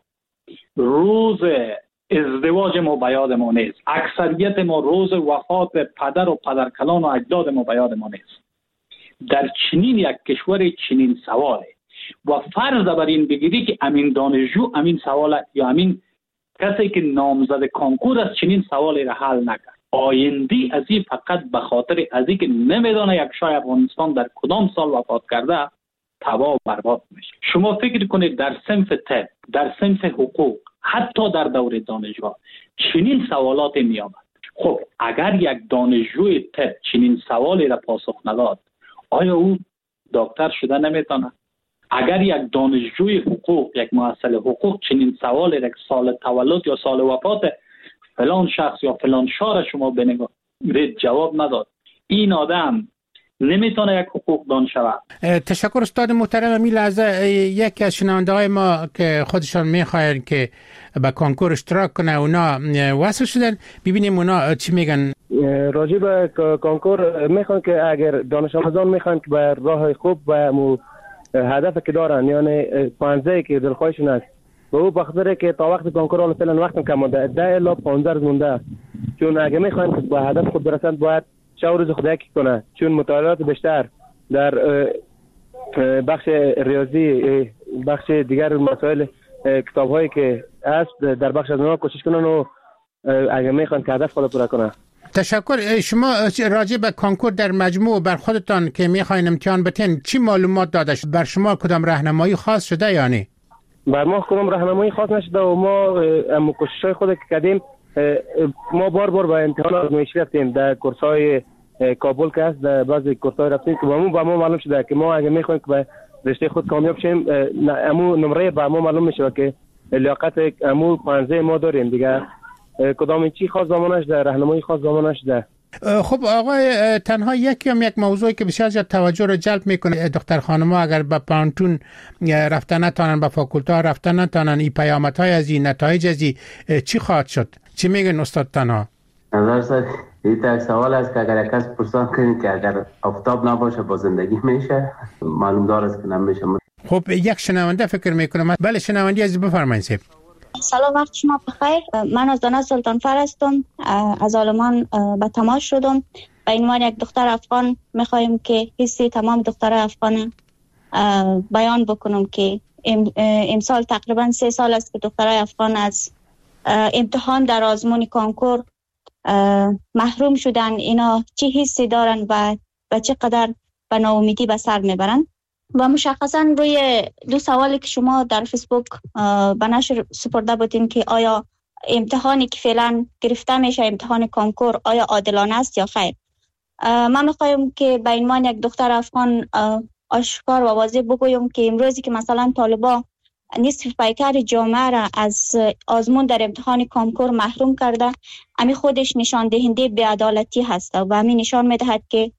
روز ازدواج ما به یاد ما نیست، اکثریت ما روز وفات پدر و پدرکلان و اجداد ما به یاد ما نیست، در چنین یک کشور چنین سواله و فرض بر این بگیری که امین دانشجو امین سوال یا امین کسی که نامزد کنکور است چنین سوالی را حل نکرد، آیندی از این فقط به خاطر از این که نمیدانه یک شاه افغانستان در کدام سال وفات کرده تباه و برباد میشه. شما فکر کنید در صنف طب، در صنف حقوق، حتی در دوره دانشگاه چنین سوالات می آمد. خب اگر یک دانشجوی طب چنین سوالی را پاسخ نداد آیا او دکتر شده نمیتونه؟ اگر یک دانشجوی حقوق، یک محصل حقوق چنین سوالی را سال تولد یا سال وفات فلان شخص یا فلان شاه شما بنگارید جواب نداد، این آدم نمیتونه یک حقوق دان شود.
تشکر استاد محترم. این لحظه یکی از شنونده های ما که خودشان میخواین که به کنکور اشتراک کنه اونا وصل شدن، ببینیم اونا چی میگن.
راجع به کنکور میخوان که اگر دانش آموزان میخوان که به راه خوب و هدف که دارن، یعنی پانزه که دلخواهشون است و او بخاطر که تا وقت کنکور حالا فعلا وقت کم مونده 10 الی 15 روز مونده، چون اگه میخوان که به هدف خود برسند باید شب روز خودکی کنه، چون مطالعات بیشتر در بخش ریاضی، بخش دیگر مسائل کتاب هایی که هست در بخش از اونها کوشش کنن و اگه میخوان که هدف خود پورا کنه.
تشکر. شما راجع به کنکور در مجموع بر خودتان که میخواین امتحان بتین چی معلومات داده شد؟ بر شما کدام راهنمایی خاص شده یا نه؟
بر ما کدام راهنمایی خاص نشده و ما کوشش‌های خود که کردیم، ما بار به امتحان آزمایشی رفتیم در کورس‌های کابل که هست، در بعضی کورس‌های رفتیم که با ما معلوم شده که ما اگه میخوایم که به رشته خود کامیاب شیم امو نمره با ما معلوم میشه که لیاقت امو 15 ما داریم دیگه. کدام چی خاص زمانش در راهنمایی خاص زمانش ده
خب آقای، تنها یک موضوعی که بسیار زیاد توجه رو جلب میکنه دختر خانم‌ها اگر به پانتون رفتن نتانن، به فاکولته رفتن نتانن، این پیامدهای از این، نتایج از این چی خواهد شد؟ چی میگن استاد تنها؟
نظر این سوال است که اگر کس پرسان کنید که اگر آفتاب نباشه با زندگی میشه، معلوم دار است که نمیشه.
خب یک شنونده فکر میکنم. بله شنونده عزیز بفرمایید.
سلام، وقت شما بخیر. من از دانه سلطانفر هستم، از آلمان به تماس شدم. به عنوان یک دختر افغان میخوایم که حسی تمام دختر افغان بیان بکنم که امسال تقریبا 3 سال است که دخترای افغان از امتحان در آزمون کنکور محروم شدن. اینا چه حسی دارن و چقدر به ناامیدی به سر میبرن؟ و مشخصا روی 2 سوالی که شما در فیسبوک به نشر سپرده بودین که آیا امتحانی که فعلا گرفته میشه، امتحان کنکور، آیا عادلانه است یا خیر، من میخوایم که به عنوان یک دختر افغان آشکار و واضح بگویم که امروزی که مثلا طالبا نصف پیکر جامعه را از آزمون در امتحان کنکور محروم کرده، امی خودش نشان دهنده بی‌عدالتی هست و همین نشان میدهد که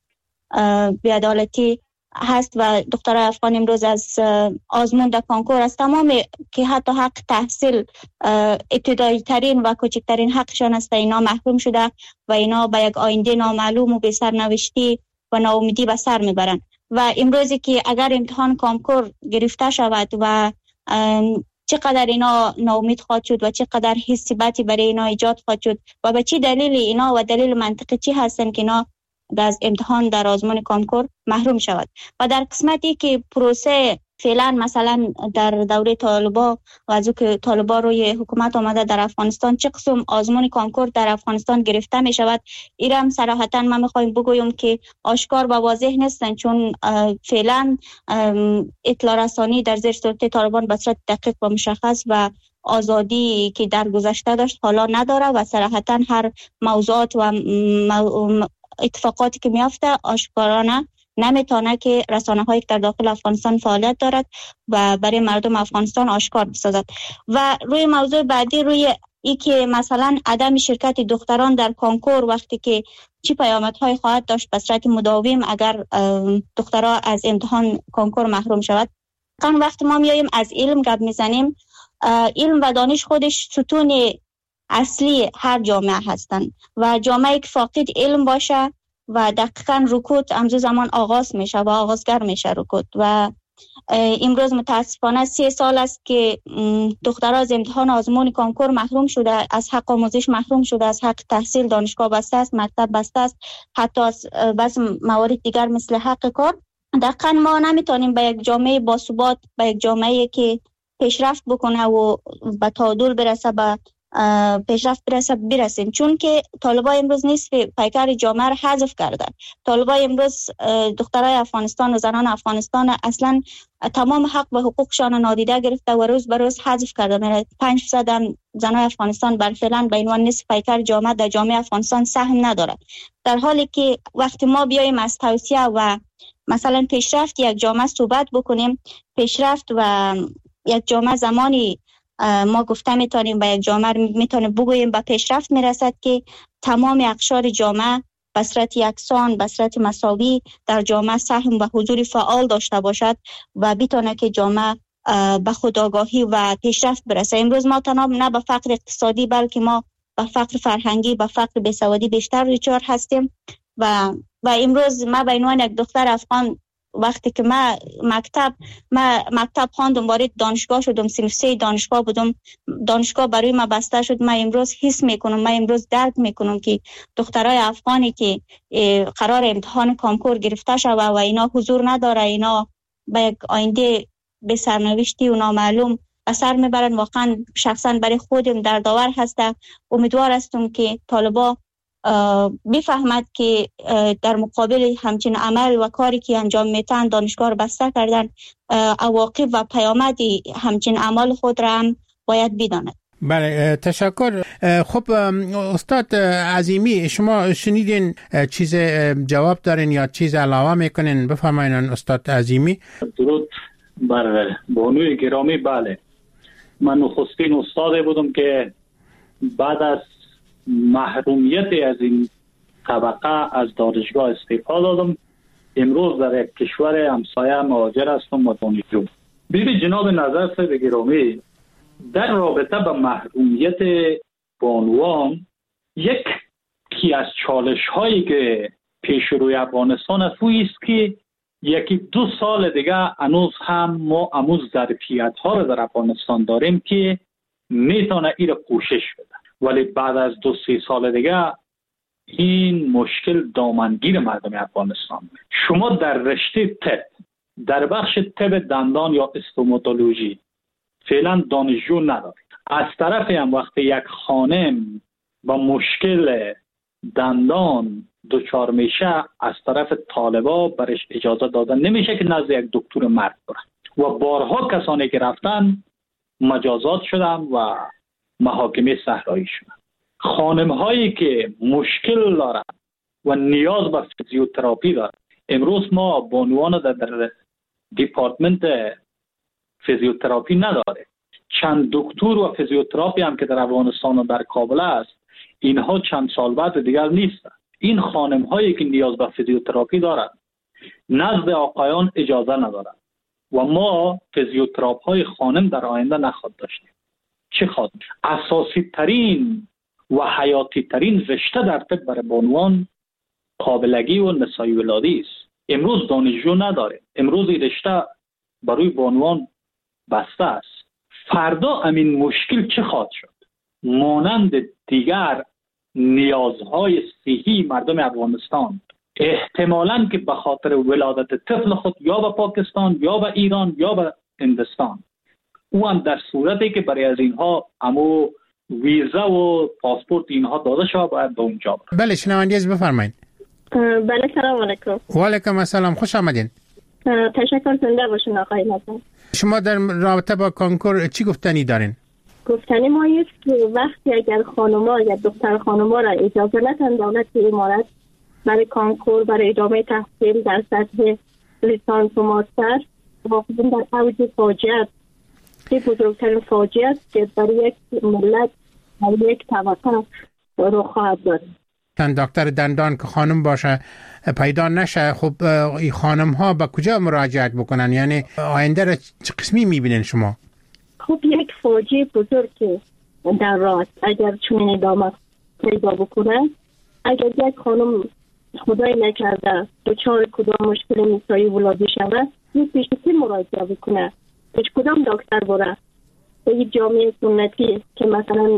بی‌عدالتی هست و دخترای افغان امروز از آزمون در کنکور از تمام که حتی حق تحصیل ابتدایی ترین و کوچکترین حقشان است اینا محروم شده و اینا به یک آینده نامعلوم و به سرنوشتی و ناامیدی به سر میبرن. و امروزی که اگر امتحان کنکور گرفته شود و چقدر اینا ناامید خواهد شد و چقدر حسی بدی برای اینا ایجاد خواهد شد و به چی دلیل اینا و دلیل منطقی چی هستن که اینا از امتحان در آزمون کنکور محروم شود. و در قسمتی که پروسه فعلا مثلا در دوره طالبا و از او که طالبا روی حکومت آمده در افغانستان چه قسم آزمون کنکور در افغانستان گرفته می شود، ایرم صراحتا من میخوایم بگویم که آشکار و واضح نیستن، چون فعلا اطلاع رسانی در زیر سلطه طالبان به صورت دقیق و مشخص و آزادی که در گذشته داشت حالا نداره و صراحتا هر موضوعات و اتفاقاتی که میافته آشکارانه نمیتونه که رسانه هایی که در داخل افغانستان فعالیت دارد و برای مردم افغانستان آشکار بسازد. و روی موضوع بعدی، روی ای که مثلا عدم شرکت دختران در کنکور وقتی که چی پیامدهای خواهد داشت به صورت مداوم اگر دخترها از امتحان کنکور محروم شود. وقتی ما میاییم از علم گپ میزنیم، علم و دانش خودش ستون اصلی هر جامعه هستند و جامعه که فاقد علم باشه و دقیقاً رکود امروز زمان آغاز میشه و آغازگر میشه رکود. و امروز متاسفانه 3 سال است که دخترها از امتحان آزمون کنکور محروم شده، از حق آموزش محروم شده، از حق تحصیل، دانشگاه بسته است، مکتب بسته است، حتی از بعض موارد دیگر مثل حق کار. دقیقاً ما نمیتونیم به یک جامعه باثبات، به یک جامعه که پیشرفت بکنه و به تعادل برسه، به پیشرفت برسیم، چون که طالبا امروز نصف پیکر جامعه را حذف کرده. طالبا امروز دخترای افغانستان و زنان افغانستان اصلا تمام حق و حقوقشان نادیده گرفته و روز به روز حذف کرده. 5% زنان افغانستان بر فعلا به عنوان نصف پیکر جامعه در جامعه افغانستان سهم ندارد، در حالی که وقتی ما بیایم از توسعه و مثلا پیشرفت یک جامعه صحبت بکنیم، پیشرفت و یک جامعه زمانی ما گفته میتونیم به یک جامعه میتونیم بگوییم به پیشرفت میرسد که تمام اقشار جامعه به صورت یکسان، به صورت مساوی در جامعه سهم و حضور فعال داشته باشد و بتونه که جامعه به خودآگاهی و پیشرفت برسه. امروز ما تنها نه به فقر اقتصادی بلکه ما به فقر فرهنگی، به فقر بیسوادی بیشتر دچار هستیم و امروز ما به عنوان یک دختر افغان وقتی که ما مکتب خواندم، وارد دانشگاه شدم، صنف 3 دانشگاه بودم، دانشگاه برای ما بسته شد، من امروز حس میکنم، من امروز درک میکنم که دخترای افغانی که قرار امتحان کنکور گرفته شود و اینا حضور نداره، اینا به یک آینده به سرنوشتی و نامعلوم اثر میبرن. واقعا شخصا برای خودم دردآور هسته. امیدوار هستم که طالبا بفهمد که در مقابل همچین عمل و کاری که انجام میتن دانشگاه رو بسته کردن، عواقب و پیامد همچین عمل خود را هم باید بداند.
بله، تشکر. خب استاد عظیمی، شما شنیدین چیز جواب دارین یا چیز علاوه میکنین؟ بفرمایین استاد عظیمی.
درود بر بانوی گرامی. بله، من نخستین استاد بودم که بعد از محرومیت از این طبقه از دانشگاه استعفا دادم. امروز در یک کشور همسایه مهاجر هستم و دانشجو. ببین جناب نظر صاحب گرامی، در رابطه با محرومیت بانوان، یکی از چالش هایی که پیش روی افغانستان است که یکی 2 سال دیگه هنوز هم ما اموز ظرفیت ها رو در افغانستان داریم که میتونه این رو پوشش بده، ولی بعد از 2-3 سال دیگه این مشکل دامنگیر مردم افغانستان. شما در رشته طب، در بخش طب دندان یا استوماتولوژی فعلا دانشجو ندارید. از طرف هم وقتی یک خانم با مشکل دندان دچار میشه، از طرف طالبا برش اجازه دادن نمیشه که نزد یک دکتر مرد بره و بارها کسانی که رفتن مجازات شدن و محاکمه صحرایی شدن. خانم هایی که مشکل دارن و نیاز به فیزیوتراپی دارن، امروز ما بانوان در دیپارتمنت فیزیوتراپی نداره. چند دکتر و فیزیوتراپی هم که در افغانستان و در کابل است، اینها چند سال بعد دیگر نیستن. این خانم هایی که نیاز به فیزیوتراپی دارن نزد آقایان اجازه ندارن و ما فیزیوتراپ های خانم در آینده نخواهد داشتیم. چه خواهد؟ اساسی ترین و حیاتی ترین رشته در طب برای بانوان قابلگی و نسایی ولادی است. امروز دانشجو نداره. امروز این رشته برای بانوان بسته است. فردا همین مشکل چه خواهد شد؟ مانند دیگر نیازهای صحی مردم افغانستان احتمالاً که به خاطر ولادت طفل خود یا به پاکستان یا به ایران یا به هندوستان، او هم در صورتی که برای از اینها امو ویزا و پاسپورت اینها داده شود باید به اونجا برد.
بله شنونده عزیز بفرمایید.
بله سلام علیکم.
و علیکم السلام، خوش آمدین.
تشکر، زنده باشین آقای نظر.
شما در رابطه با کنکور چی گفتنی دارین؟
گفتنی ما است که وقتی اگر خانم‌ها یا دختر خانم‌ها را اجازه ندن دولت امارات برای کنکور برای ادامه تحصیل در سطح لیسانس و ماستر، واقعا در اوج فاجعه است. بزرگترین فاجعه است که برای یک ملت برای یک طبقه رو خواهد داد.
دکتر دندان که خانم باشه پیدا نشه، خب این خانم ها به کجا مراجعت بکنن؟ یعنی آینده را چه قسمی میبینین شما؟
خب یک فاجعه بزرگ در راه اگر چون ادامه پیدا بکنه. اگر یک خانم خدای نکرده دچار کدام مشکل نسایی ولادی شود، یک پیشنهاد مراجعه بکنه. هیچ کدام دکتر بره به یک جامعه سنتی که مثلا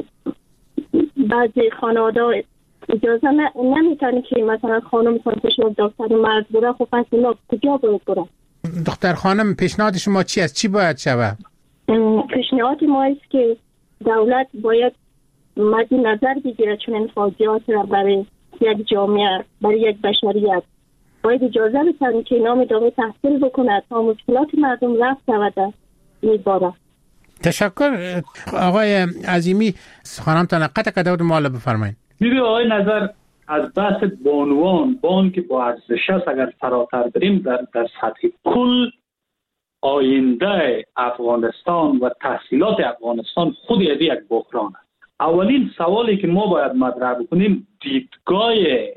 بعضی خانواده اجازه نمیتونه که مثلا خانم پیشنهاد دکتر مرد بره، خب پس اینا کجا باید بره؟
دختر خانم پیشنهاد شما چی است؟ چی باید شود؟
پیشنهاد ما است که دولت باید مد نظر بگیره چون این فاجعات را برای یک جامعه، برای یک بشریت باید اجازه بتن که نام ادامه تحصیل بکنه تا مشکلات مردم رفت شود. میباره.
تشکر آقای عظیمی. خانمتان قطع کدود مالا بفرمایید.
میبینید آقای نظر، از بحث بانوان که با ارزش است اگر فراتر بریم در سطح کل آینده افغانستان و تحصیلات افغانستان خود از یک بحران است. اولین سوالی که ما باید مطرح بکنیم دیدگاه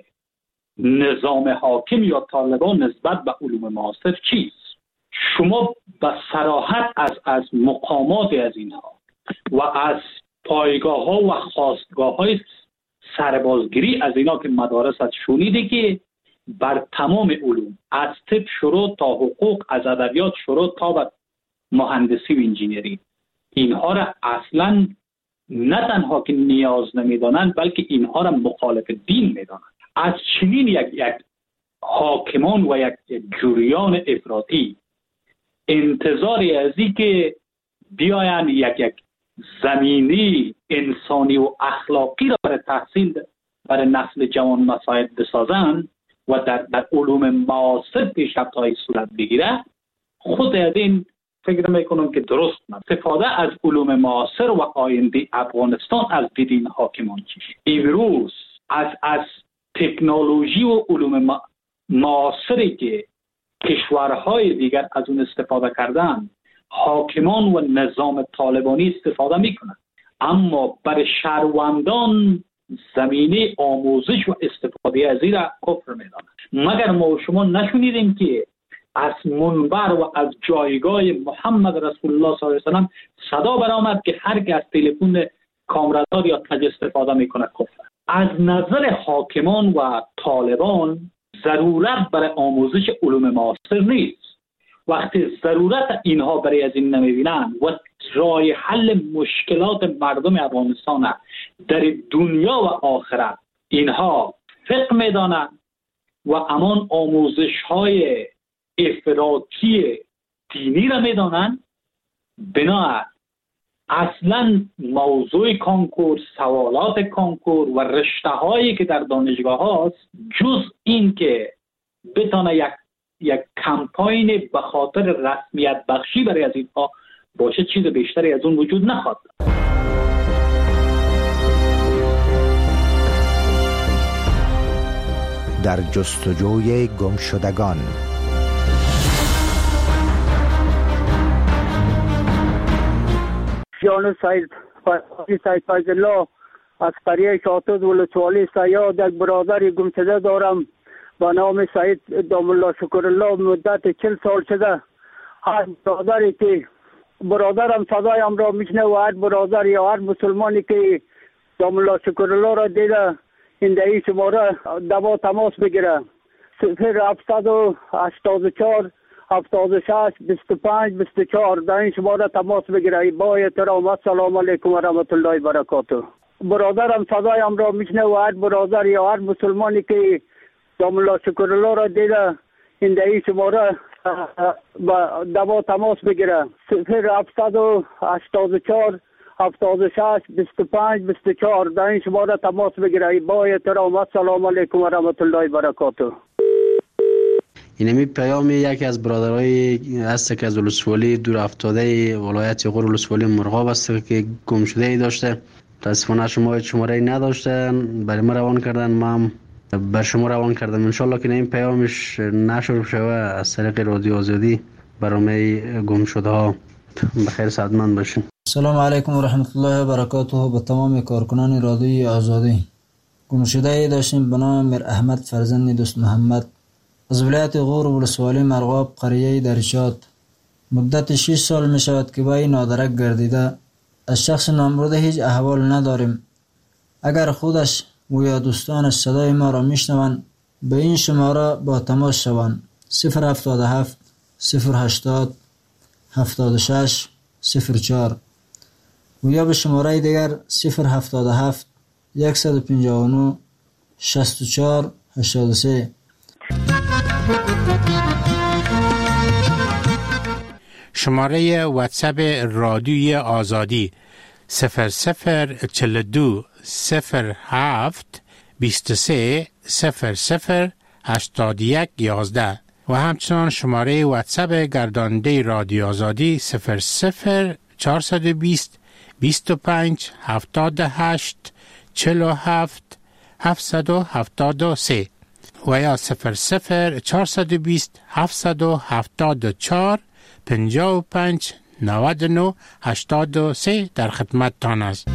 نظام حاکم یا طالبان نسبت به علوم معاصر چیست؟ شما به صراحت از مقامات از اینها و از پایگاه ها و خواستگاه های سربازگیری از اینا که مدارس شنیده که بر تمام علوم از طب شروع تا حقوق، از ادبیات شروع تا به مهندسی و انجینری، اینها را اصلا نه تنها که نیاز نمیدانند بلکه اینها را مخالف دین میدانند. از چنین یک حاکمان و یک جریان افراطی انتظاری از این که بیاین یک زمینی انسانی و اخلاقی را برای تحصیل برای نسل جوان مساعد بسازند و در علوم معاصر پیشرفت‌های صورت بگیره، خود از این فکر میکنم که درست نه. استفاده از علوم معاصر و آینده افغانستان از دید این حاکمان چیست؟ امروز از تکنولوژی و علوم معاصری که کشورهای دیگر از اون استفاده کردن، حاکمان و نظام طالبانی استفاده میکنند، اما برای شهروندان زمینه آموزش و استفاده از این را کفر میدانند. مگر ما و شما نشنیدیم که از منبر و از جایگاه محمد رسول الله صلی الله علیه و سلم صدا برآمد که هر کی از تلفن کامرادار یا تج استفاده میکنه کفر. از نظر حاکمان و طالبان ضرورت برای آموزش علوم معاصر نیست. وقتی ضرورت اینها برای از این نمیبینن و راه حل مشکلات مردم افغانستان در دنیا و آخرت اینها فقه میدانند و امان آموزش های افراطی دینی را میدانند، بنابراین اصلا موضوع کانکور، سوالات کانکور و رشته هایی که در دانشگاه هاست جز این که بتانه یک کمپاین به خاطر رسمیت بخشی برای از اینها باشه، چیز بیشتری از اون وجود نخواهد.
در جستجوی گمشدگان.
جان سید فیض الله از قریه شاتوز ولسوالی سیاد یک برادر گمشده دارم با نام سید دام الله شکر الله. مدت 40 سال شده هر برادری که برادرم صدایم را میشنه و هر برادر یا هر مسلمانی که دام الله شکر الله را دیده این دهی شماره دوا تماس بگیره 0784 76 25 24 در این شماره تماس بگیره. با احترام السلام علیکم و رحمت الله و برکاته. برادرم صدایم را میشنه و هر برادر یا هر مسلمانی که دام الله شکر الله را دیده این دهی شماره دوا تماس بگیره 0784 76 25 24 در این شماره تماس بگیره. با احترام السلام علیکم و رحمت الله و برکاته.
اینمی پیام یکی از برادرای هست که از ولسوالی دور افتاده ولایت غور ولسوالی مرغاب است که گم شده ای داشته. متاسفانه شما شماره نداشتن، برای ما روان کردن، ما بر شما روان کردم. انشالله که این پیامش نشر شوه از طریق رادیو آزادی برای گم شده ها. بخیر سعادتمند باشین.
سلام علیکم و رحمت الله و برکاته. به تمام کارکنان رادیو آزادی. گم شده ای داشتیم به نام میر احمد فرزند دوست محمد از ولایت غور ولسوالی مرغاب قریه درشاد. مدت 6 سال می شود که با این نادرک گردیده. از شخص نامبرده هیچ احوال نداریم. اگر خودش و یا دوستانش صدای ما را میشنوند به این شماره با تماس شوند 077 080 76 04 و یا به شماره دیگر 077 159 64 83.
شماره واتساپ رادیوی آزادی 0042 07 23 00 81 11 و همچنان شماره واتساپ گرداننده رادیو آزادی 00 420 25 78 47 773 و یا 00 420 774 55 99 83 در خدمت تان است.